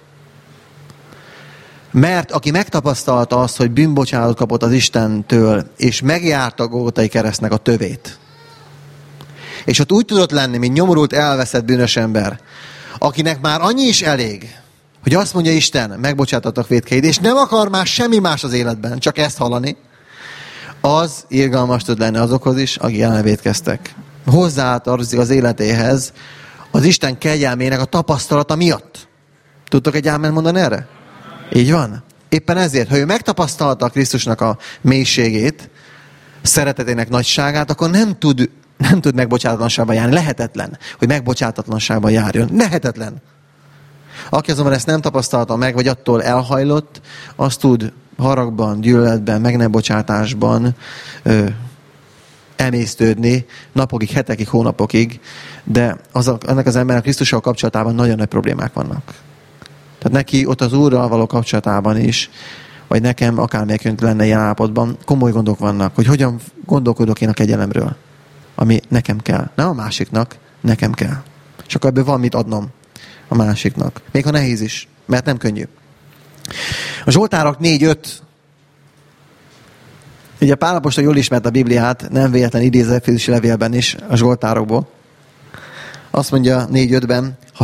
Mert aki megtapasztalta azt, hogy bűnbocsánatot kapott az Istentől, és megjárta a Golgotai keresztnek a tövét, és ott úgy tudott lenni, mint nyomorult, elveszett bűnös ember, akinek már annyi is elég, hogy azt mondja Isten, megbocsátatok vétkeid, és nem akar már semmi más az életben, csak ezt hallani, az irgalmas tud lenni azokhoz is, akik ellen vétkeztek. Hozzátartozik az életéhez az Isten kegyelmének a tapasztalata miatt. Tudtok egy ámen mondani erre? Így van. Éppen ezért, ha ő megtapasztalta a Krisztusnak a mélységét, szeretetének nagyságát, akkor nem tud megbocsátatlanságban járni. Lehetetlen, hogy megbocsátatlanságban járjon. Lehetetlen. Aki azonban ezt nem tapasztalta meg, vagy attól elhajlott, az tud haragban, gyűlöletben, meg nem bocsátásban emésztődni napokig, hetekig, hónapokig, de ennek az embernek Krisztussal kapcsolatában nagyon nagy problémák vannak. Tehát neki ott az Úrral való kapcsolatában is, vagy nekem akármelyikünk lenne ilyen állapotban, komoly gondok vannak, hogy hogyan gondolkodok én a kegyelemről, ami nekem kell. Nem a másiknak, nekem kell. És akkor ebből van mit adnom a másiknak. Még ha nehéz is, mert nem könnyű. A Zsoltárok 4-5. Ugye Pál apostol jól ismert a Bibliát, nem véletlen idéz Efézusi levélben is, a Zsoltárokból. Azt mondja 4-5-ben, ha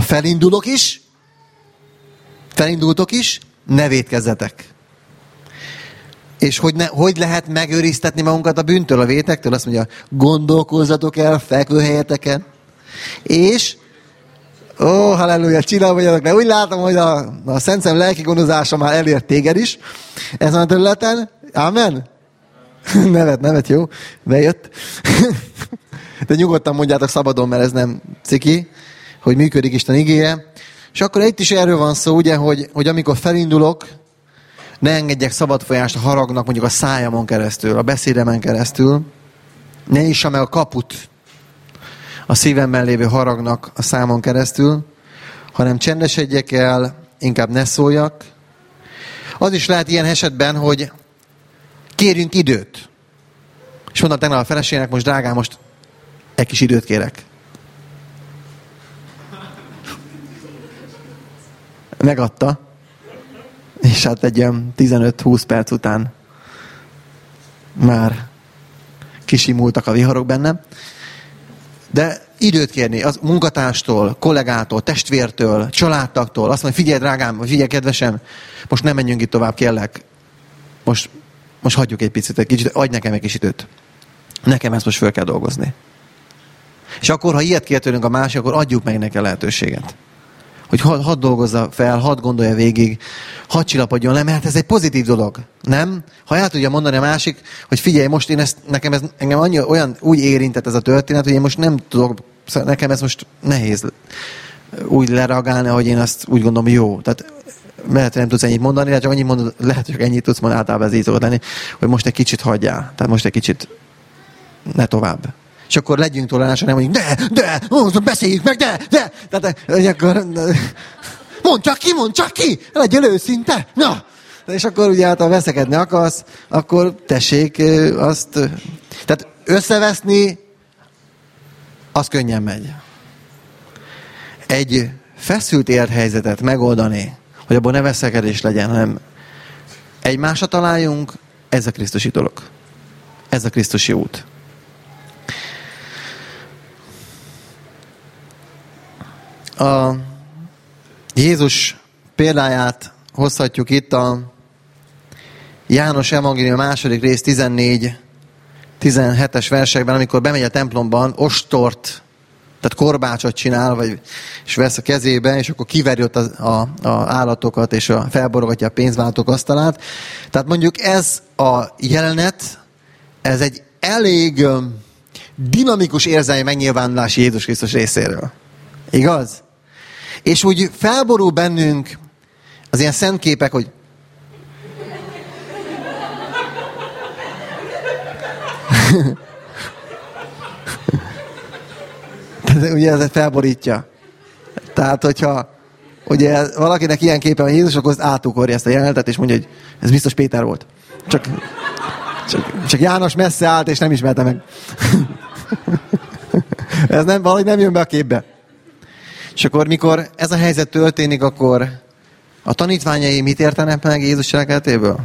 felindultok is, ne vétkezzetek. És hogy lehet megőriztetni magunkat a bűntől, a vétektől? Azt mondja, gondolkozzatok el fekvőhelyeteken, és halleluja, csináljatok le. Úgy látom, hogy a Szent Szem lelki gondozása már elért téged is ezen a területen. Amen? Nevet, jó? Bejött. De nyugodtan mondjátok szabadon, mert ez nem ciki, hogy működik Isten igéje. És akkor itt is erről van szó, ugye, hogy amikor felindulok, ne engedjek szabad folyást a haragnak, mondjuk a szájamon keresztül, a beszédemen keresztül. Ne nyissam meg a kaput a szívemben lévő haragnak a számon keresztül, hanem csendesedjek el, inkább ne szóljak. Az is lehet ilyen esetben, hogy kérjünk időt. És mondtam tegnap a feleségnek, most drágám, most egy kis időt kérek. Megadta. És hát egy olyan 15-20 perc után már kisimultak a viharok bennem. De időt kérni, az munkatárstól, kollégától, testvértől, családtaktól, azt mondja, figyelj drágám, vagy figyelj kedvesem, most nem menjünk itt tovább, kérlek. Most hagyjuk egy picit, egy kicsit, adj nekem egy kis időt. Nekem ezt most föl kell dolgozni. És akkor, ha ilyet kér tőlünk a másik, akkor adjuk meg neki a lehetőséget. Hogy hadd dolgozza fel, hadd gondolja végig, hadd csillapodjon le, mert ez egy pozitív dolog, nem? Ha el tudja mondani a másik, hogy figyelj, most engem olyan úgy érintett ez a történet, hogy én most nem tudok, nekem ez most nehéz úgy lereagálni, hogy én azt úgy gondolom, jó. Tehát lehet, hogy nem tudsz ennyit mondani, de csak annyit mondod, lehet, hogy ennyit tudsz mondani, általában ez így szokott lenni, hogy most egy kicsit hagyjál. Tehát most egy kicsit ne tovább. És akkor legyünk toleránsan, nem mondjuk, de, beszéljük meg, de. Tehát, hogy akkor, mondd csak ki, legyél őszinte, na. És akkor ugye, ha veszekedni akarsz, akkor tessék azt, tehát összeveszni, az könnyen megy. Egy feszült élethelyzetet megoldani, hogy abban ne veszekedés legyen, hanem egymásra találjunk, ez a krisztusi dolog. Ez a krisztusi út. A Jézus példáját hozhatjuk itt a János Evangélium második rész 14-17-es versekben, amikor bemegy a templomban, ostort, tehát korbácsot csinál, és vesz a kezébe, és akkor kiveri ott az állatokat, és felborogatja a pénzváltók asztalát. Tehát mondjuk ez a jelenet, ez egy elég dinamikus érzelmi megnyilvánulás Jézus Krisztus részéről. Igaz? És úgy felborul bennünk az ilyen szent képek, hogy tehát ugye ez felborítja. Tehát, hogyha ugye valakinek ilyen képe van Jézus, akkor átugorja ezt a jelenetet, és mondja, hogy ez biztos Péter volt. Csak János messze állt, és nem ismerte meg. Ez nem, valahogy nem jön be a képbe. És akkor, mikor ez a helyzet történik, akkor a tanítványai mit értenek meg Jézus cselekedetéből?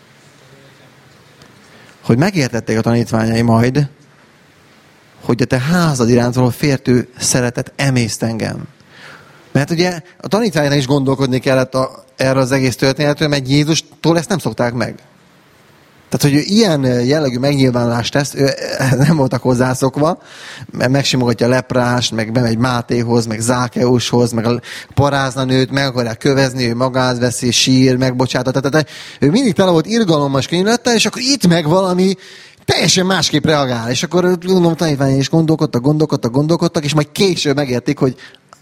Hogy megértették a tanítványai majd, hogy a te házad iránt való fértő szeretet emészt engem. Mert ugye a tanítványnak is gondolkodni kellett erre az egész történetről, mert Jézustól ezt nem szokták meg. Tehát, hogy ilyen jellegű megnyilvánulást tesz, ő nem voltak hozzászokva, mert megsimogatja a leprást, meg bemegy Mátéhoz, meg Zákeushoz, meg a parázna nőt, meg akarják kövezni, ő magához veszi, sír, megbocsátat. Tehát ő mindig tele volt irgalommas könyvlettel, és akkor itt meg valami teljesen másképp reagál. És akkor gondolom, tanítványai is gondolkodtak, és majd később megértik, hogy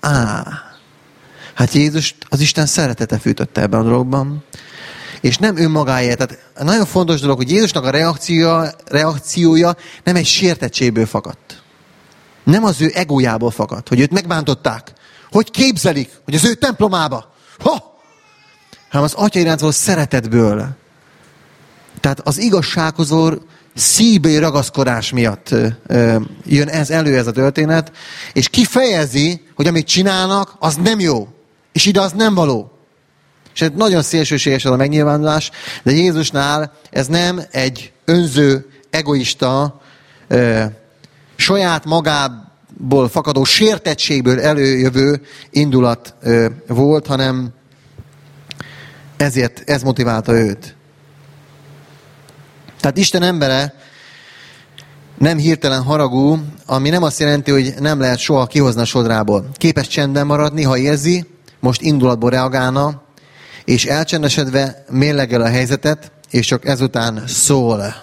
hát Jézus az Isten szeretete fűtötte ebben a dologban. És nem önmagáért. Tehát nagyon fontos dolog, hogy Jézusnak a reakciója nem egy sértettségből fakadt. Nem az ő egójából fakadt, hogy őt megbántották. Hogy képzelik, hogy az ő templomába. Hanem az Atya iránt való szeretetből. Tehát az igazsághozó szívbeli ragaszkodás miatt jön ez a történet, és kifejezi, hogy amit csinálnak, az nem jó. És ide az nem való. És ez nagyon szélsőséges az a megnyilvánulás, de Jézusnál ez nem egy önző, egoista, saját magából fakadó sértettségből előjövő indulat volt, hanem ezért ez motiválta őt. Tehát Isten embere nem hirtelen haragú, ami nem azt jelenti, hogy nem lehet soha kihozni a sodrából. Képes csendben maradni, ha érzi, most indulatból reagálna, és elcsendesedve mérlegel a helyzetet, és csak ezután szól.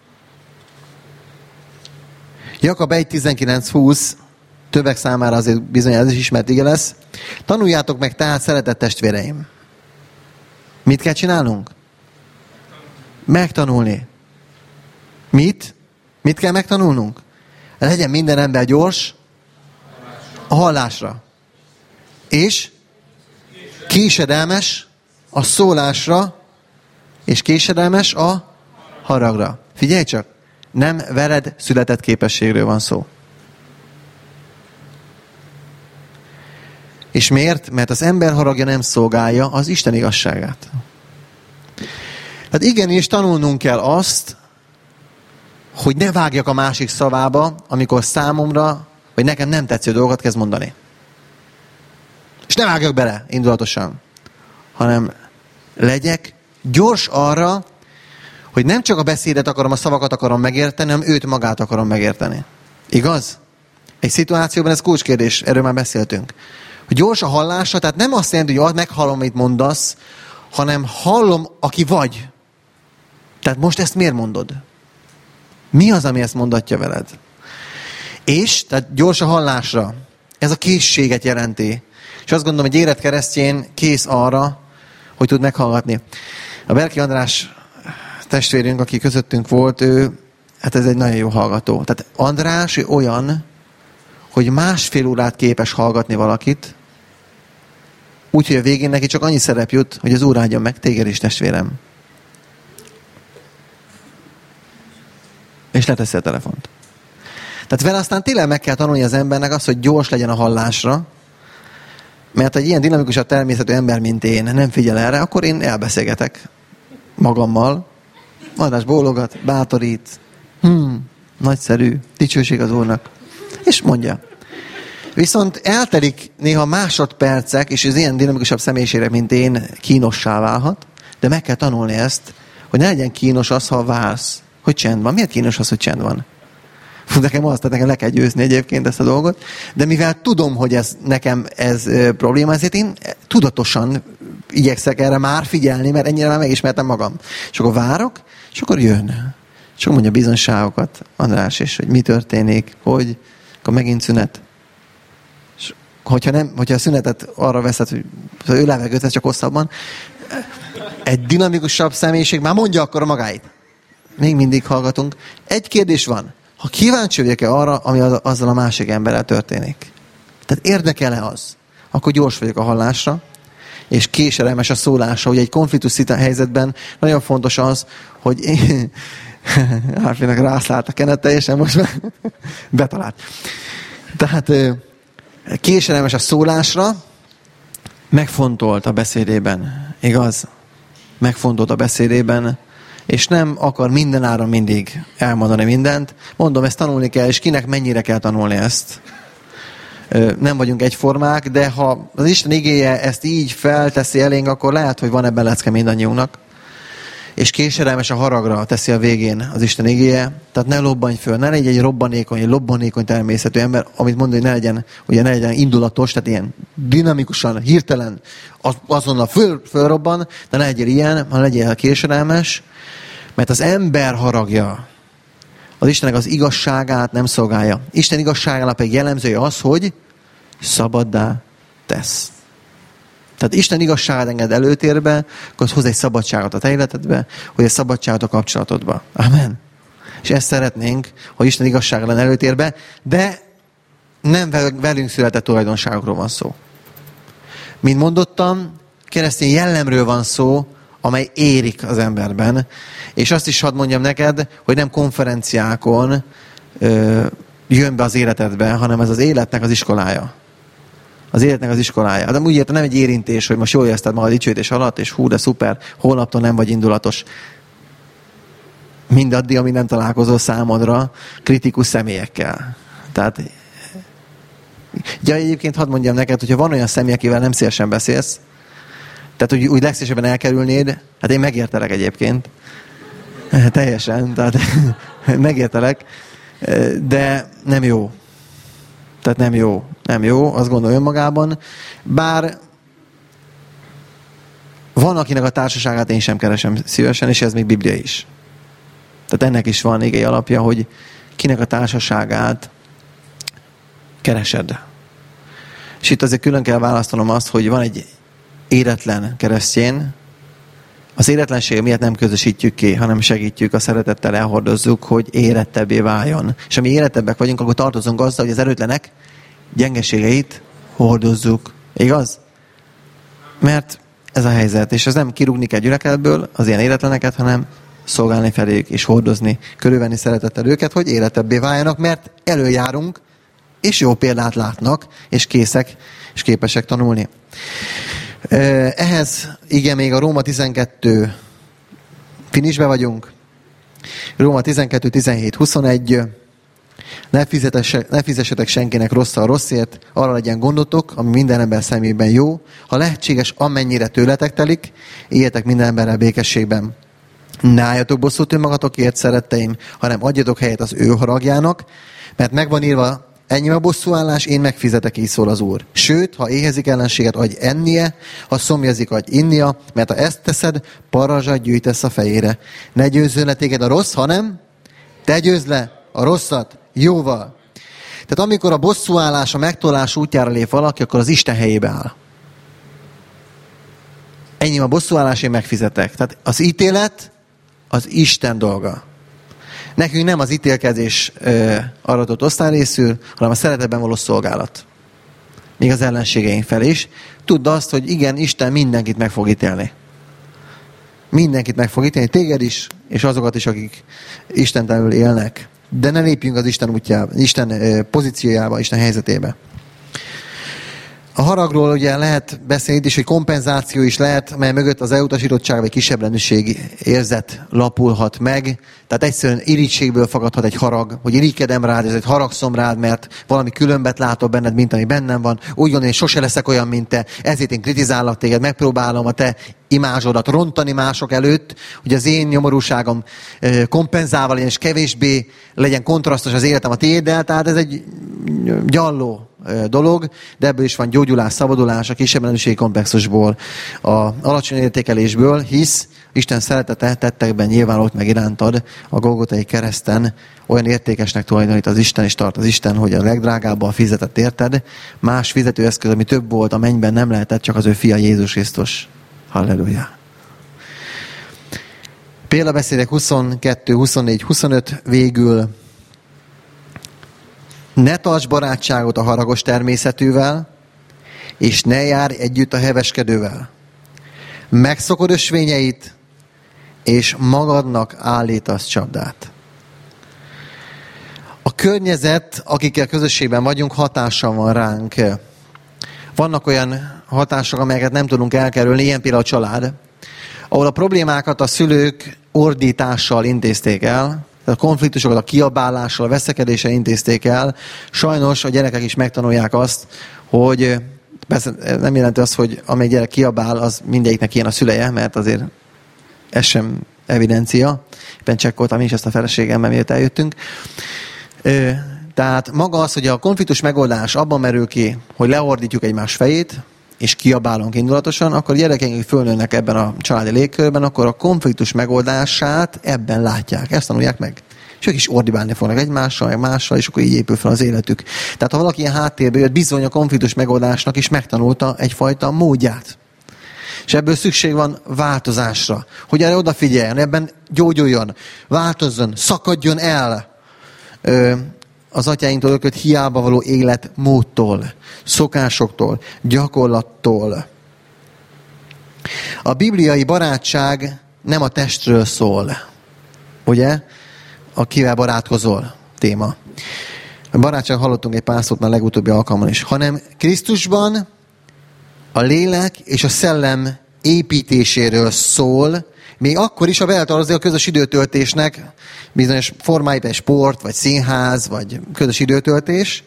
Jakab 1.19-20, többek számára azért bizony ez is ismert ige lesz. Tanuljátok meg tehát, szeretett testvéreim. Mit kell csinálnunk? Megtanulni. Mit? Mit kell megtanulnunk? Legyen minden ember gyors a hallásra. És késedelmes a szólásra, és késedelmes a haragra. Figyelj csak, nem veled született képességről van szó. És miért? Mert az ember haragja nem szolgálja az Isten igazságát. Tehát igenis tanulnunk kell azt, hogy ne vágjak a másik szavába, amikor számomra, vagy nekem nem tetsző dolgokat kezd mondani. És ne vágjak bele indulatosan, hanem legyek gyors arra, hogy nem csak a beszédet akarom, a szavakat akarom megérteni, hanem őt magát akarom megérteni. Igaz? Egy szituációban ez kulcskérdés, erről már beszéltünk. Hogy gyors a hallásra, tehát nem azt jelenti, hogy meghallom, amit mondasz, hanem hallom, aki vagy. Tehát most ezt miért mondod? Mi az, ami ezt mondatja veled? És, tehát gyors a hallásra. Ez a készséget jelenti. És azt gondolom, hogy érett keresztjén kész arra, hogy tud meghallgatni. A Berki András testvérünk, aki közöttünk volt, hát ez egy nagyon jó hallgató. Tehát András olyan, hogy 1,5 órát képes hallgatni valakit, úgyhogy a végén neki csak annyi szerep jut, hogy az Úr áldjon meg téged is, testvérem. És leteszi a telefont. Tehát vele aztán tényleg meg kell tanulni az embernek azt, hogy gyors legyen a hallásra, mert egy ilyen dinamikusabb természetű ember, mint én, nem figyel erre, akkor én elbeszélgetek magammal. András bólogat, bátorít. Nagyszerű, dicsőség az Úrnak. És mondja. Viszont eltelik néha másodpercek, és az ilyen dinamikusabb személyiségek, mint én, kínossá válhat, de meg kell tanulni ezt, hogy ne legyen kínos az, ha vársz, hogy csend van. Miért kínos az, hogy csend van? Nekem le kell győzni egyébként ezt a dolgot, de mivel tudom, hogy nekem ez probléma, ezért én tudatosan igyekszek erre már figyelni, mert ennyire már megismertem magam. És akkor várok, és akkor jön. És akkor mondja bizonyságokat, András, és hogy mi történik, hogy akkor megint szünet. És hogyha a szünetet arra veszed, hogy ő levegőt vesz csak hosszabban, egy dinamikusabb személyiség már mondja akkor a magáit. Még mindig hallgatunk. Egy kérdés van. Ha kíváncsi vagyok-e arra, ami azzal a másik emberrel történik. Tehát érdekel-e az? Akkor gyors vagyok a hallásra, és késedelmes a szólásra. Ugye egy konfliktus helyzetben nagyon fontos az, hogy Árfinak rászállt a kenet teljesen, most már betalált. Tehát késedelmes a szólásra, megfontolt a beszédében. Igaz? Megfontolt a beszédében, és nem akar mindenáron mindig elmondani mindent. Mondom, ezt tanulni kell, és kinek mennyire kell tanulni ezt. Nem vagyunk egyformák, de ha az Isten igéje ezt így felteszi elénk, akkor lehet, hogy van ebben lecke mindannyiunknak. És késedelmes a haragra teszi a végén az Isten igéje. Tehát ne lobbanj föl, ne legyen egy lobbanékony természetű ember, amit mondani, hogy ne legyen indulatos, tehát ilyen dinamikusan, hirtelen azonnal fölrobban, de ne legyél ilyen, hanem legyél késedelmes, mert az ember haragja az Istennek az igazságát nem szolgálja. Isten igazságának pedig jellemzője az, hogy szabaddá tesz. Tehát Isten igazságát enged előtérbe, akkor az hoz egy szabadságot a te életedbe, hogy egy szabadságot a kapcsolatodba. Amen. És ezt szeretnénk, hogy Isten igazsága lenne előtérbe, de nem velünk született tulajdonságokról van szó. Mint mondottam, keresztény jellemről van szó, amely érik az emberben. És azt is hadd mondjam neked, hogy nem konferenciákon jön be az életedbe, hanem ez az életnek az iskolája. Az életnek az iskolája. De úgy értem, nem egy érintés, hogy most jól érezted magad dicsőítés alatt, és hú, de szuper, holnaptól nem vagy indulatos. Mindaddig, amíg nem találkozol számodra kritikus személyekkel. Tehát, ja, egyébként hadd mondjam neked, hogyha van olyan személy, akivel nem szívesen beszélsz, tehát úgy legszívesebben elkerülnéd, hát én megértelek egyébként. Teljesen, tehát megértelek, de nem jó. Tehát nem jó, azt gondolja önmagában. Bár van, akinek a társaságát én sem keresem szívesen, és ez még Biblia is. Tehát ennek is van igei alapja, hogy kinek a társaságát keresed. És itt azért külön kell választanom azt, hogy van egy éretlen keresztény, az éretlensége miatt nem közösítjük ki, hanem segítjük, a szeretettel elhordozzuk, hogy érettebbé váljon. És ami érettebbek vagyunk, akkor tartozunk azzal, hogy az erőtlenek gyengeségeit hordozzuk. Igaz? Mert ez a helyzet, és ez nem kirúgni kell gyülekezetből az ilyen éretleneket, hanem szolgálni feléjük és hordozni, körülvenni szeretettel őket, hogy életebbé váljanak, mert előjárunk, és jó példát látnak, és készek, és képesek tanulni. Ehhez, igen, még a Róma 12 finisbe vagyunk. Róma 12, 17, 21. Ne fizessetek senkinek rosszal rosszért, arra legyen gondotok, ami minden ember szemében jó. Ha lehetséges, amennyire tőletek telik, éljetek minden emberrel békességben. Ne álljatok bosszút önmagatokért, szeretteim, hanem adjatok helyet az ő haragjának, mert megvan írva, ennyi a bosszúállás, én megfizetek, így szól az Úr. Sőt, ha éhezik ellenséget, adj ennie, ha szomjazik, adj innia, mert ha ezt teszed, parazsat gyűjtesz a fejére. Ne győzzön le téged a rossz, hanem te győzd le a rosszat jóval. Tehát amikor a bosszúállás, a megtolás útjára lép valaki, akkor az Isten helyébe áll. Ennyi a bosszúállás, én megfizetek. Tehát az ítélet az Isten dolga. Nekünk nem az ítélkezés aratott osztályrészül, hanem a szeretetben való szolgálat. Még az ellenségeink felé is. Tudd azt, hogy igen, Isten mindenkit meg fog ítélni. Mindenkit meg fog ítélni, téged is, és azokat is, akik Istentelenül élnek. De ne lépjünk az Isten útjába, Isten pozíciójába, Isten helyzetébe. A haragról ugye lehet beszélni is, hogy kompenzáció is lehet, mely mögött az elutasítottság vagy kisebbrendűség érzet lapulhat meg. Tehát egyszerűen irítségből fakadhat egy harag, hogy irigykedem rád, ez egy haragszom rád, mert valami különbet látok benned, mint ami bennem van. Úgy gondolom, hogy sose leszek olyan, mint te, ezért én kritizállak téged, megpróbálom a te imázsodat rontani mások előtt, hogy az én nyomorúságom kompenzálva legyen, és kevésbé legyen kontrasztos az életem a tiéddel. Tehát ez egy gyalló dolog, de ebből is van gyógyulás, szabadulás a kisebbrendűségi komplexusból, a alacsony értékelésből, hisz Isten szeretete tettekben nyilvánult meg irántad a Golgotai kereszten, olyan értékesnek tulajdonít az Isten, és tart az Isten, hogy a legdrágábban fizetett érted. Más fizetőeszköz, ami több volt a mennyben, nem lehetett, csak az ő fia Jézus Krisztus. Halleluja! Példabeszédek 22, 24, 25 végül. Ne tarts barátságot a haragos természetűvel, és ne járj együtt a heveskedővel. Megszokod ösvényeit, és magadnak állítasz csapdát. A környezet, akikkel közösségben vagyunk, hatással van ránk. Vannak olyan hatások, amelyeket nem tudunk elkerülni, ilyen például a család, ahol a problémákat a szülők ordítással intézték el, a konfliktusokat a kiabálással, a veszekedéssel intézték el. Sajnos a gyerekek is megtanulják azt, hogy persze nem jelenti azt, hogy amelyik gyerek kiabál, az mindegyiknek ilyen a szüleje, mert azért ez sem evidencia. Éppen csekkoltam is ezt a feleségemmel, miért eljöttünk. Tehát maga az, hogy a konfliktus megoldás abban merül ki, hogy leordítjuk egymás fejét, és kiabálunk indulatosan, akkor a gyerekeink fölnőnek ebben a családi légkörben, akkor a konfliktus megoldását ebben látják. Ezt tanulják meg. És ők is ordibálni fognak egymással, meg mással, és akkor így épül fel az életük. Tehát ha valaki ilyen háttérbe jött, bizony a konfliktus megoldásnak is megtanulta egyfajta módját. És ebből szükség van változásra. Hogy erre odafigyeljen, ebben gyógyuljon, változzon, szakadjon el az atyáinktól örökölt hiába való életmódtól, szokásoktól, gyakorlattól. A bibliai barátság nem a testről szól, ugye? Akivel barátkozol téma. A barátság hallottunk egy pár szót már legutóbbi alkalommal is, hanem Krisztusban a lélek és a szellem építéséről szól, még akkor is, ha beletartozik a közös időtöltésnek bizonyos formáiban, sport, vagy színház, vagy közös időtöltés.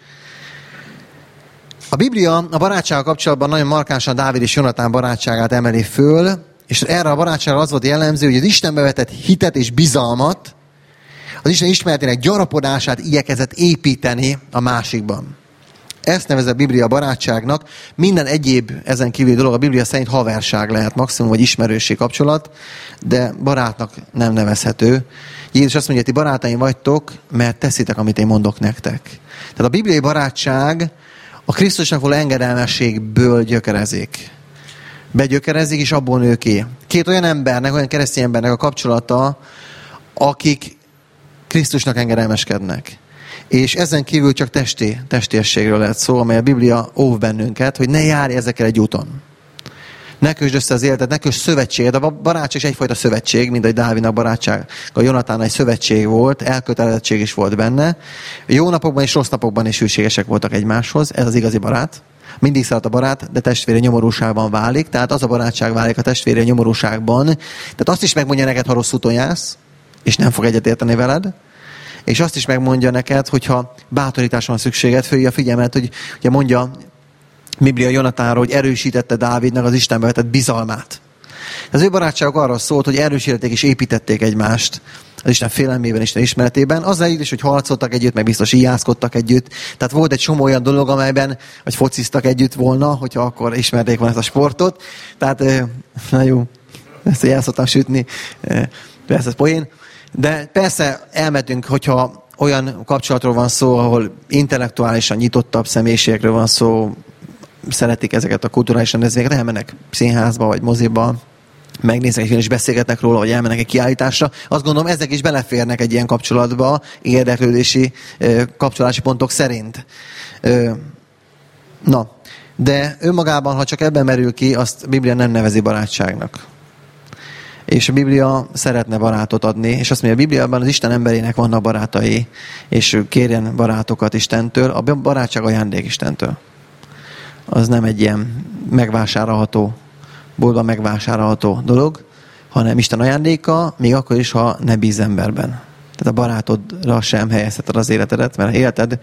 A Biblia a barátsággal kapcsolatban nagyon markánsan Dávid és Jonatán barátságát emeli föl, és erre a barátságra az volt jellemző, hogy az Istenbe vetett hitet és bizalmat, az Isten ismeretének gyarapodását igyekezett építeni a másikban. Ezt nevez a Biblia barátságnak. Minden egyéb ezen kívüli dolog a Biblia szerint haverság lehet maximum, vagy ismerősség kapcsolat, de barátnak nem nevezhető. Jézus azt mondja, ti barátaim vagytok, mert teszitek, amit én mondok nektek. Tehát a bibliai barátság a Krisztusnak való engedelmességből gyökerezik. Begyökerezik, és abból nő ki. Két olyan embernek, olyan keresztény embernek a kapcsolata, akik Krisztusnak engedelmeskednek. És ezen kívül csak testiességről lehet szó, amely a Biblia óv bennünket, hogy ne járj ezekkel egy úton. Ne kösd össze az életet, ne kösd szövetséget. A barátság is egyfajta szövetség, mint egy Dávidnak barátság. A Jonatán egy szövetség volt, elkötelezettség is volt benne. Jó napokban és rossz napokban is hűségesek voltak egymáshoz. Ez az igazi barát. Mindig szállt a barát, de testvére nyomorúságban válik. Tehát az a barátság válik a testvére nyomorúságban. Tehát azt is megmondja neked, ha rossz úton jársz, és nem fog egyetérteni veled. És azt is megmondja neked, hogyha bátorításra van szükséged, fölhívja a figyelmet, hogy ugye mondja Biblia Jonatánról, hogy erősítette Dávidnak az Istenbe vetett bizalmát. Az ő barátságok arra szólt, hogy erősítették és építették egymást az Isten félelmében, Isten ismeretében. Azzal is, hogy harcoltak együtt, meg biztos íjászkodtak együtt. Tehát volt egy csomó olyan dolog, amelyben, vagy fociztak együtt volna, hogyha akkor ismerték volna ezt a sportot. Tehát, na jó, ezt el szoktam sütni, persze ez poén. De persze elmentünk, hogyha olyan kapcsolatról van szó, ahol intellektuálisan nyitottabb személyiségekről van szó, szeretik ezeket a kulturális rendezvényeket, elmennek színházba vagy moziba, megnéznek és beszélgetnek róla, vagy elmennek egy kiállításra. Azt gondolom, ezek is beleférnek egy ilyen kapcsolatba, érdeklődési kapcsolási pontok szerint. Na, de önmagában, ha csak ebben merül ki, azt a Biblia nem nevezi barátságnak. És a Biblia szeretne barátot adni, és azt mondja, a Bibliában az Isten emberének vannak barátai, és kérjen barátokat Istentől. A barátság ajándék Istentől. Az nem egy ilyen megvásárolható, boltban megvásárolható dolog, hanem Isten ajándéka, még akkor is, ha ne bíz emberben. Tehát a barátodra sem helyezheted az életedet, mert az életed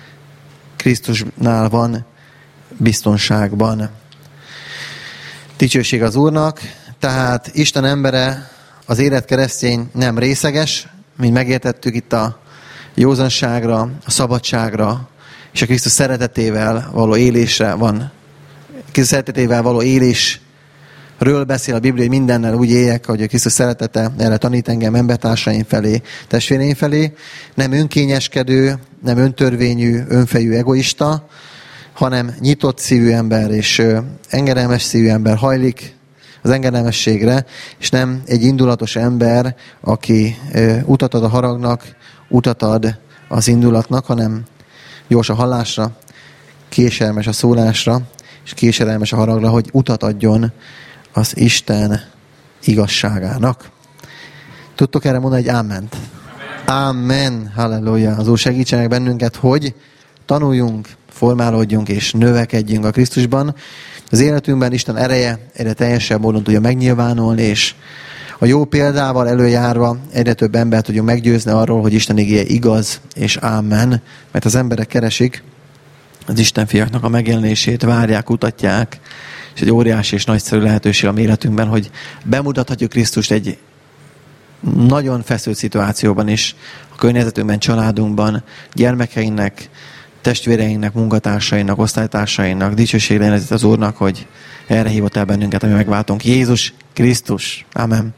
Krisztusnál van biztonságban. Dicsőség az Úrnak. Tehát Isten embere, az élet keresztény nem részeges, mint megértettük itt a józanságra, a szabadságra, és a Krisztus szeretetével való élésre van. Krisztus szeretetével való élésről beszél a Biblia, hogy mindennel úgy éljek, hogy a Krisztus szeretete erre tanít engem embertársaim felé, testvéreim felé. Nem önkényeskedő, nem öntörvényű, önfejű egoista, hanem nyitott szívű ember és engedelmes szívű ember hajlik az engedelmességre, és nem egy indulatos ember, aki utat ad a haragnak, utat ad az indulatnak, hanem gyors a hallásra, késerelmes a szólásra, és késerelmes a haragra, hogy utat adjon az Isten igazságának. Tudtok erre mondani egy áment? Amen. Halleluja. Az Úr segítsenek bennünket, hogy tanuljunk, formálódjunk és növekedjünk a Krisztusban. Az életünkben Isten ereje egyre teljesebb módon tudja megnyilvánulni, és a jó példával előjárva egyre több embert tudjuk meggyőzni arról, hogy Isten igéje igaz és ámen, mert az emberek keresik az Isten fiaknak a megjelenését, várják, kutatják, és egy óriási és nagyszerű lehetőség a életünkben, hogy bemutathatjuk Krisztust egy nagyon feszült szituációban is, a környezetünkben, családunkban, gyermekeinknek, testvéreinknek, munkatársainak, osztálytársainak, dicsőség legyen az Úrnak, hogy erre hívott el bennünket, ami megváltunk. Jézus Krisztus. Amen.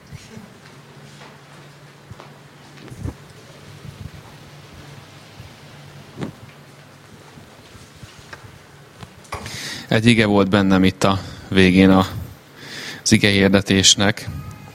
Egy ige volt bennem itt a végén az ige hirdetésnek.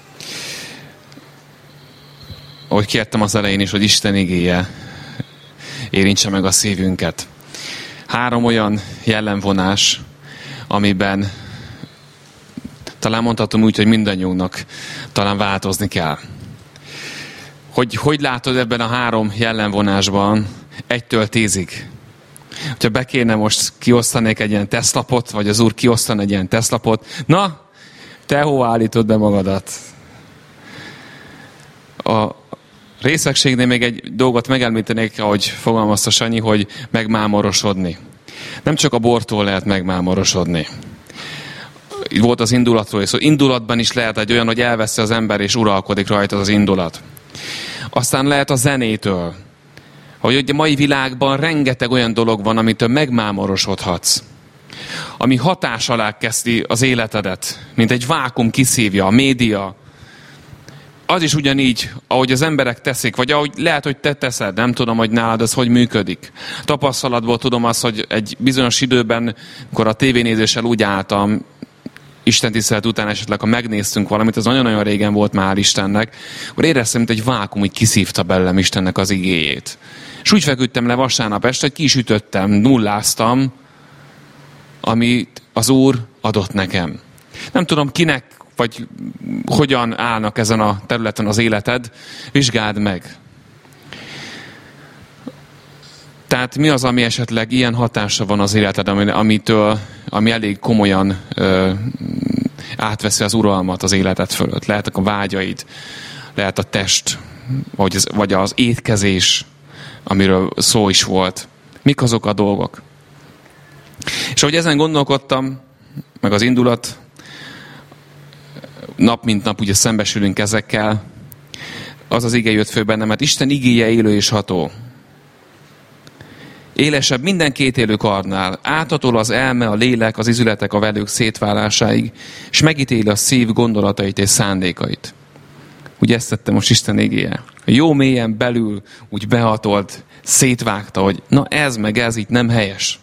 Ahogy kértem az elején is, hogy Isten igéje érintse meg a szívünket. 3 olyan jellemvonás, amiben talán mondhatom úgy, hogy mindannyiunknak talán változni kell. Hogy látod ebben a 3 jellemvonásban 1-től 10-ig. Hogyha be kéne most kiosztanék egy ilyen tesztlapot, vagy az Úr kiosztan egy ilyen tesztlapot, na, te hova állítod be magadat? A részegségnél még egy dolgot megemlítenék, ahogy fogalmazta Sanyi, hogy megmámorosodni. Nem csak a bortól lehet megmámorosodni. Volt az indulatról, és indulatban is lehet egy olyan, hogy elveszi az ember, és uralkodik rajta az indulat. Aztán lehet a zenétől. Hogy a mai világban rengeteg olyan dolog van, amitől megmámorosodhatsz. Ami hatás alá kezdi az életedet, mint egy vákum kiszívja, a média. Az is ugyanígy, ahogy az emberek teszik, vagy ahogy lehet, hogy te teszed, nem tudom, hogy nálad ez hogy működik. Tapasztalatból tudom azt, hogy egy bizonyos időben, amikor a tévénézéssel úgy álltam, Isten tisztelet után esetleg, ha megnéztünk valamit, az nagyon-nagyon régen volt már Istennek, akkor éreztem, mint egy vákum, hogy kiszívta belőlem Istennek az igéjét. És úgy feküdtem le vasárnap este, hogy kisütöttem, nulláztam, amit az Úr adott nekem. Nem tudom kinek, vagy hogyan állnak ezen a területen az életed, vizsgáld meg. Tehát mi az, ami esetleg ilyen hatása van az életed, ami elég komolyan átveszi az uralmat az életed fölött. Lehetek a vágyaid, lehet a test, vagy az étkezés, amiről szó is volt. Mik azok a dolgok? És ahogy ezen gondolkodtam, meg az indulat, nap mint nap ugye szembesülünk ezekkel, az ige jött föl bennem, mert Isten igéje élő és ható. Élesebb minden kétélő kardnál, áthatol az elme, a lélek, az izületek, a velők szétválásáig, és megítéli a szív gondolatait és szándékait. Ugye ezt tette most Isten igéje. Jó mélyen belül úgy behatolt, szétvágta, hogy na ez meg ez itt nem helyes.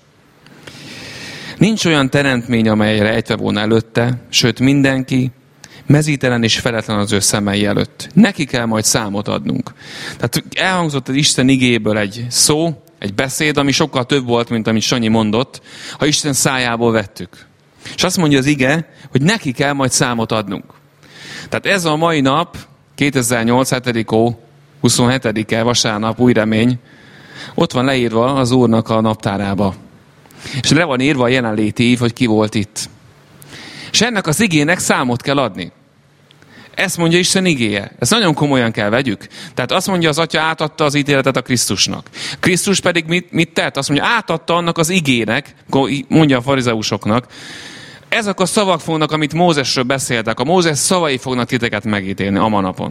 Nincs olyan teremtmény, amelyre ejtve volna előtte, sőt mindenki mezítelen és feletlen az ő szemei előtt. Neki kell majd számot adnunk. Tehát elhangzott az Isten igéből egy szó, egy beszéd, ami sokkal több volt, mint amit Sanyi mondott, ha Isten szájából vettük. És azt mondja az ige, hogy neki kell majd számot adnunk. Tehát ez a mai nap, 2008. 7. hó, 27-e, vasárnap, új remény, ott van leírva az Úrnak a naptárába. És le van írva a jelenléti év, hogy ki volt itt. És ennek az igének számot kell adni. Ezt mondja Isten igéje. Ezt nagyon komolyan kell vegyük. Tehát azt mondja, az Atya átadta az ítéletet a Krisztusnak. Krisztus pedig mit tett? Azt mondja, átadta annak az igének, mondja a farizeusoknak, ezek a szavak fognak, amit Mózesről beszéltek. A Mózes szavai fognak titeket megítélni a manapon.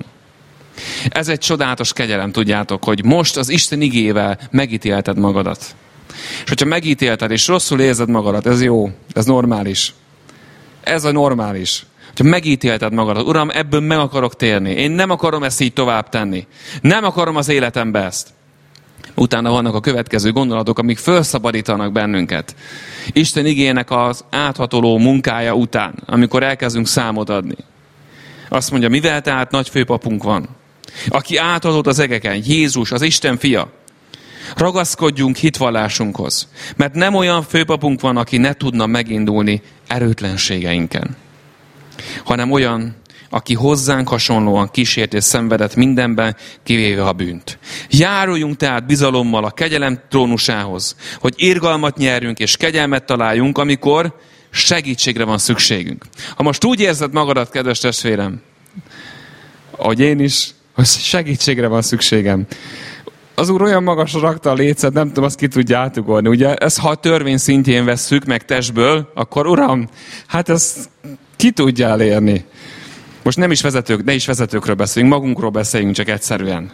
Ez egy csodálatos kegyelem, tudjátok, hogy most az Isten igével megítélted magadat. És hogyha megítélted, és rosszul érzed magadat, ez jó, ez normális. Ez a normális. Hogyha megítélted magadat, Uram, ebből meg akarok térni. Én nem akarom ezt így tovább tenni. Nem akarom az életembe ezt. Utána vannak a következő gondolatok, amik felszabadítanak bennünket. Isten igének az áthatoló munkája után, amikor elkezdünk számot adni. Azt mondja, mivel tehát nagy főpapunk van, aki átadott az egeken, Jézus, az Isten fia. Ragaszkodjunk hitvallásunkhoz, mert nem olyan főpapunk van, aki ne tudna megindulni erőtlenségeinken, hanem olyan, aki hozzánk hasonlóan kísért és szenvedett mindenben, kivéve a bűnt. Járuljunk tehát bizalommal a kegyelem trónusához, hogy irgalmat nyerjünk és kegyelmet találjunk, amikor segítségre van szükségünk. Ha most úgy érzed magadat, kedves testvérem, ahogy én is, hogy segítségre van szükségem. Az Úr olyan magasra rakta a lécet, nem tudom, azt ki tudja átugorni. Ugye ezt, ha a törvény szintjén vesszük meg testből, akkor Uram, hát ezt ki tudja elérni. Most ne is vezetőkről beszéljünk, magunkról beszéljünk csak egyszerűen.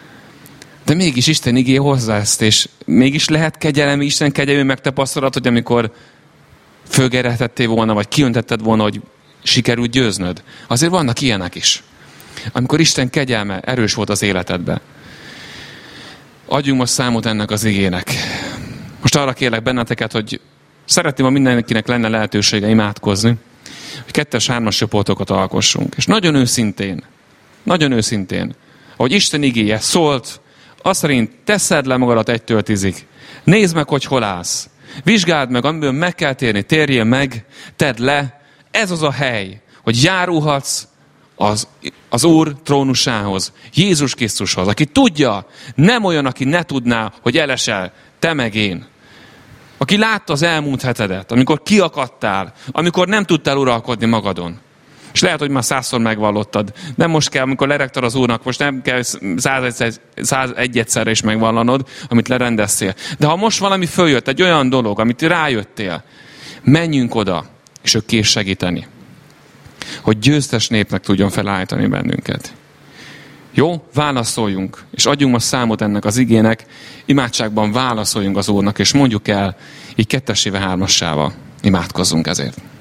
De mégis Isten igé hozzá ezt, és mégis lehet kegyelem, Isten kegyelmű megtapasztalat, hogy amikor fölgerjedtettél volna, vagy kiöntetted volna, hogy sikerült győznöd. Azért vannak ilyenek is. Amikor Isten kegyelme erős volt az életedben. Adjunk most számot ennek az igének. Most arra kérlek benneteket, hogy szeretném, ha mindenkinek lenne lehetősége imádkozni, hogy 2-3-as csoportokat alkossunk. És nagyon őszintén, ahogy Isten igéje szólt, azt szerint teszed le magadat 1-től 10-ig. Nézd meg, hogy hol állsz. Vizsgáld meg, amiből meg kell térni. Térjél meg, tedd le. Ez az a hely, hogy járulhatsz az Úr trónusához, Jézus Krisztushoz, aki tudja, nem olyan, aki ne tudná, hogy elesel, te meg én. Aki látta az elmúlt hetedet, amikor kiakadtál, amikor nem tudtál uralkodni magadon. És lehet, hogy már 100-szor megvallottad. Nem most kell, amikor leregted az Úrnak, most nem kell 101-szerre is megvallanod, amit lerendeztél. De ha most valami följött, egy olyan dolog, amit rájöttél, menjünk oda, és ő kész segíteni. Hogy győztes népnek tudjon felállítani bennünket. Jó? Válaszoljunk, és adjunk most számot ennek az igének, imádságban válaszoljunk az Úrnak, és mondjuk el, így 2-3-assával imádkozzunk ezért.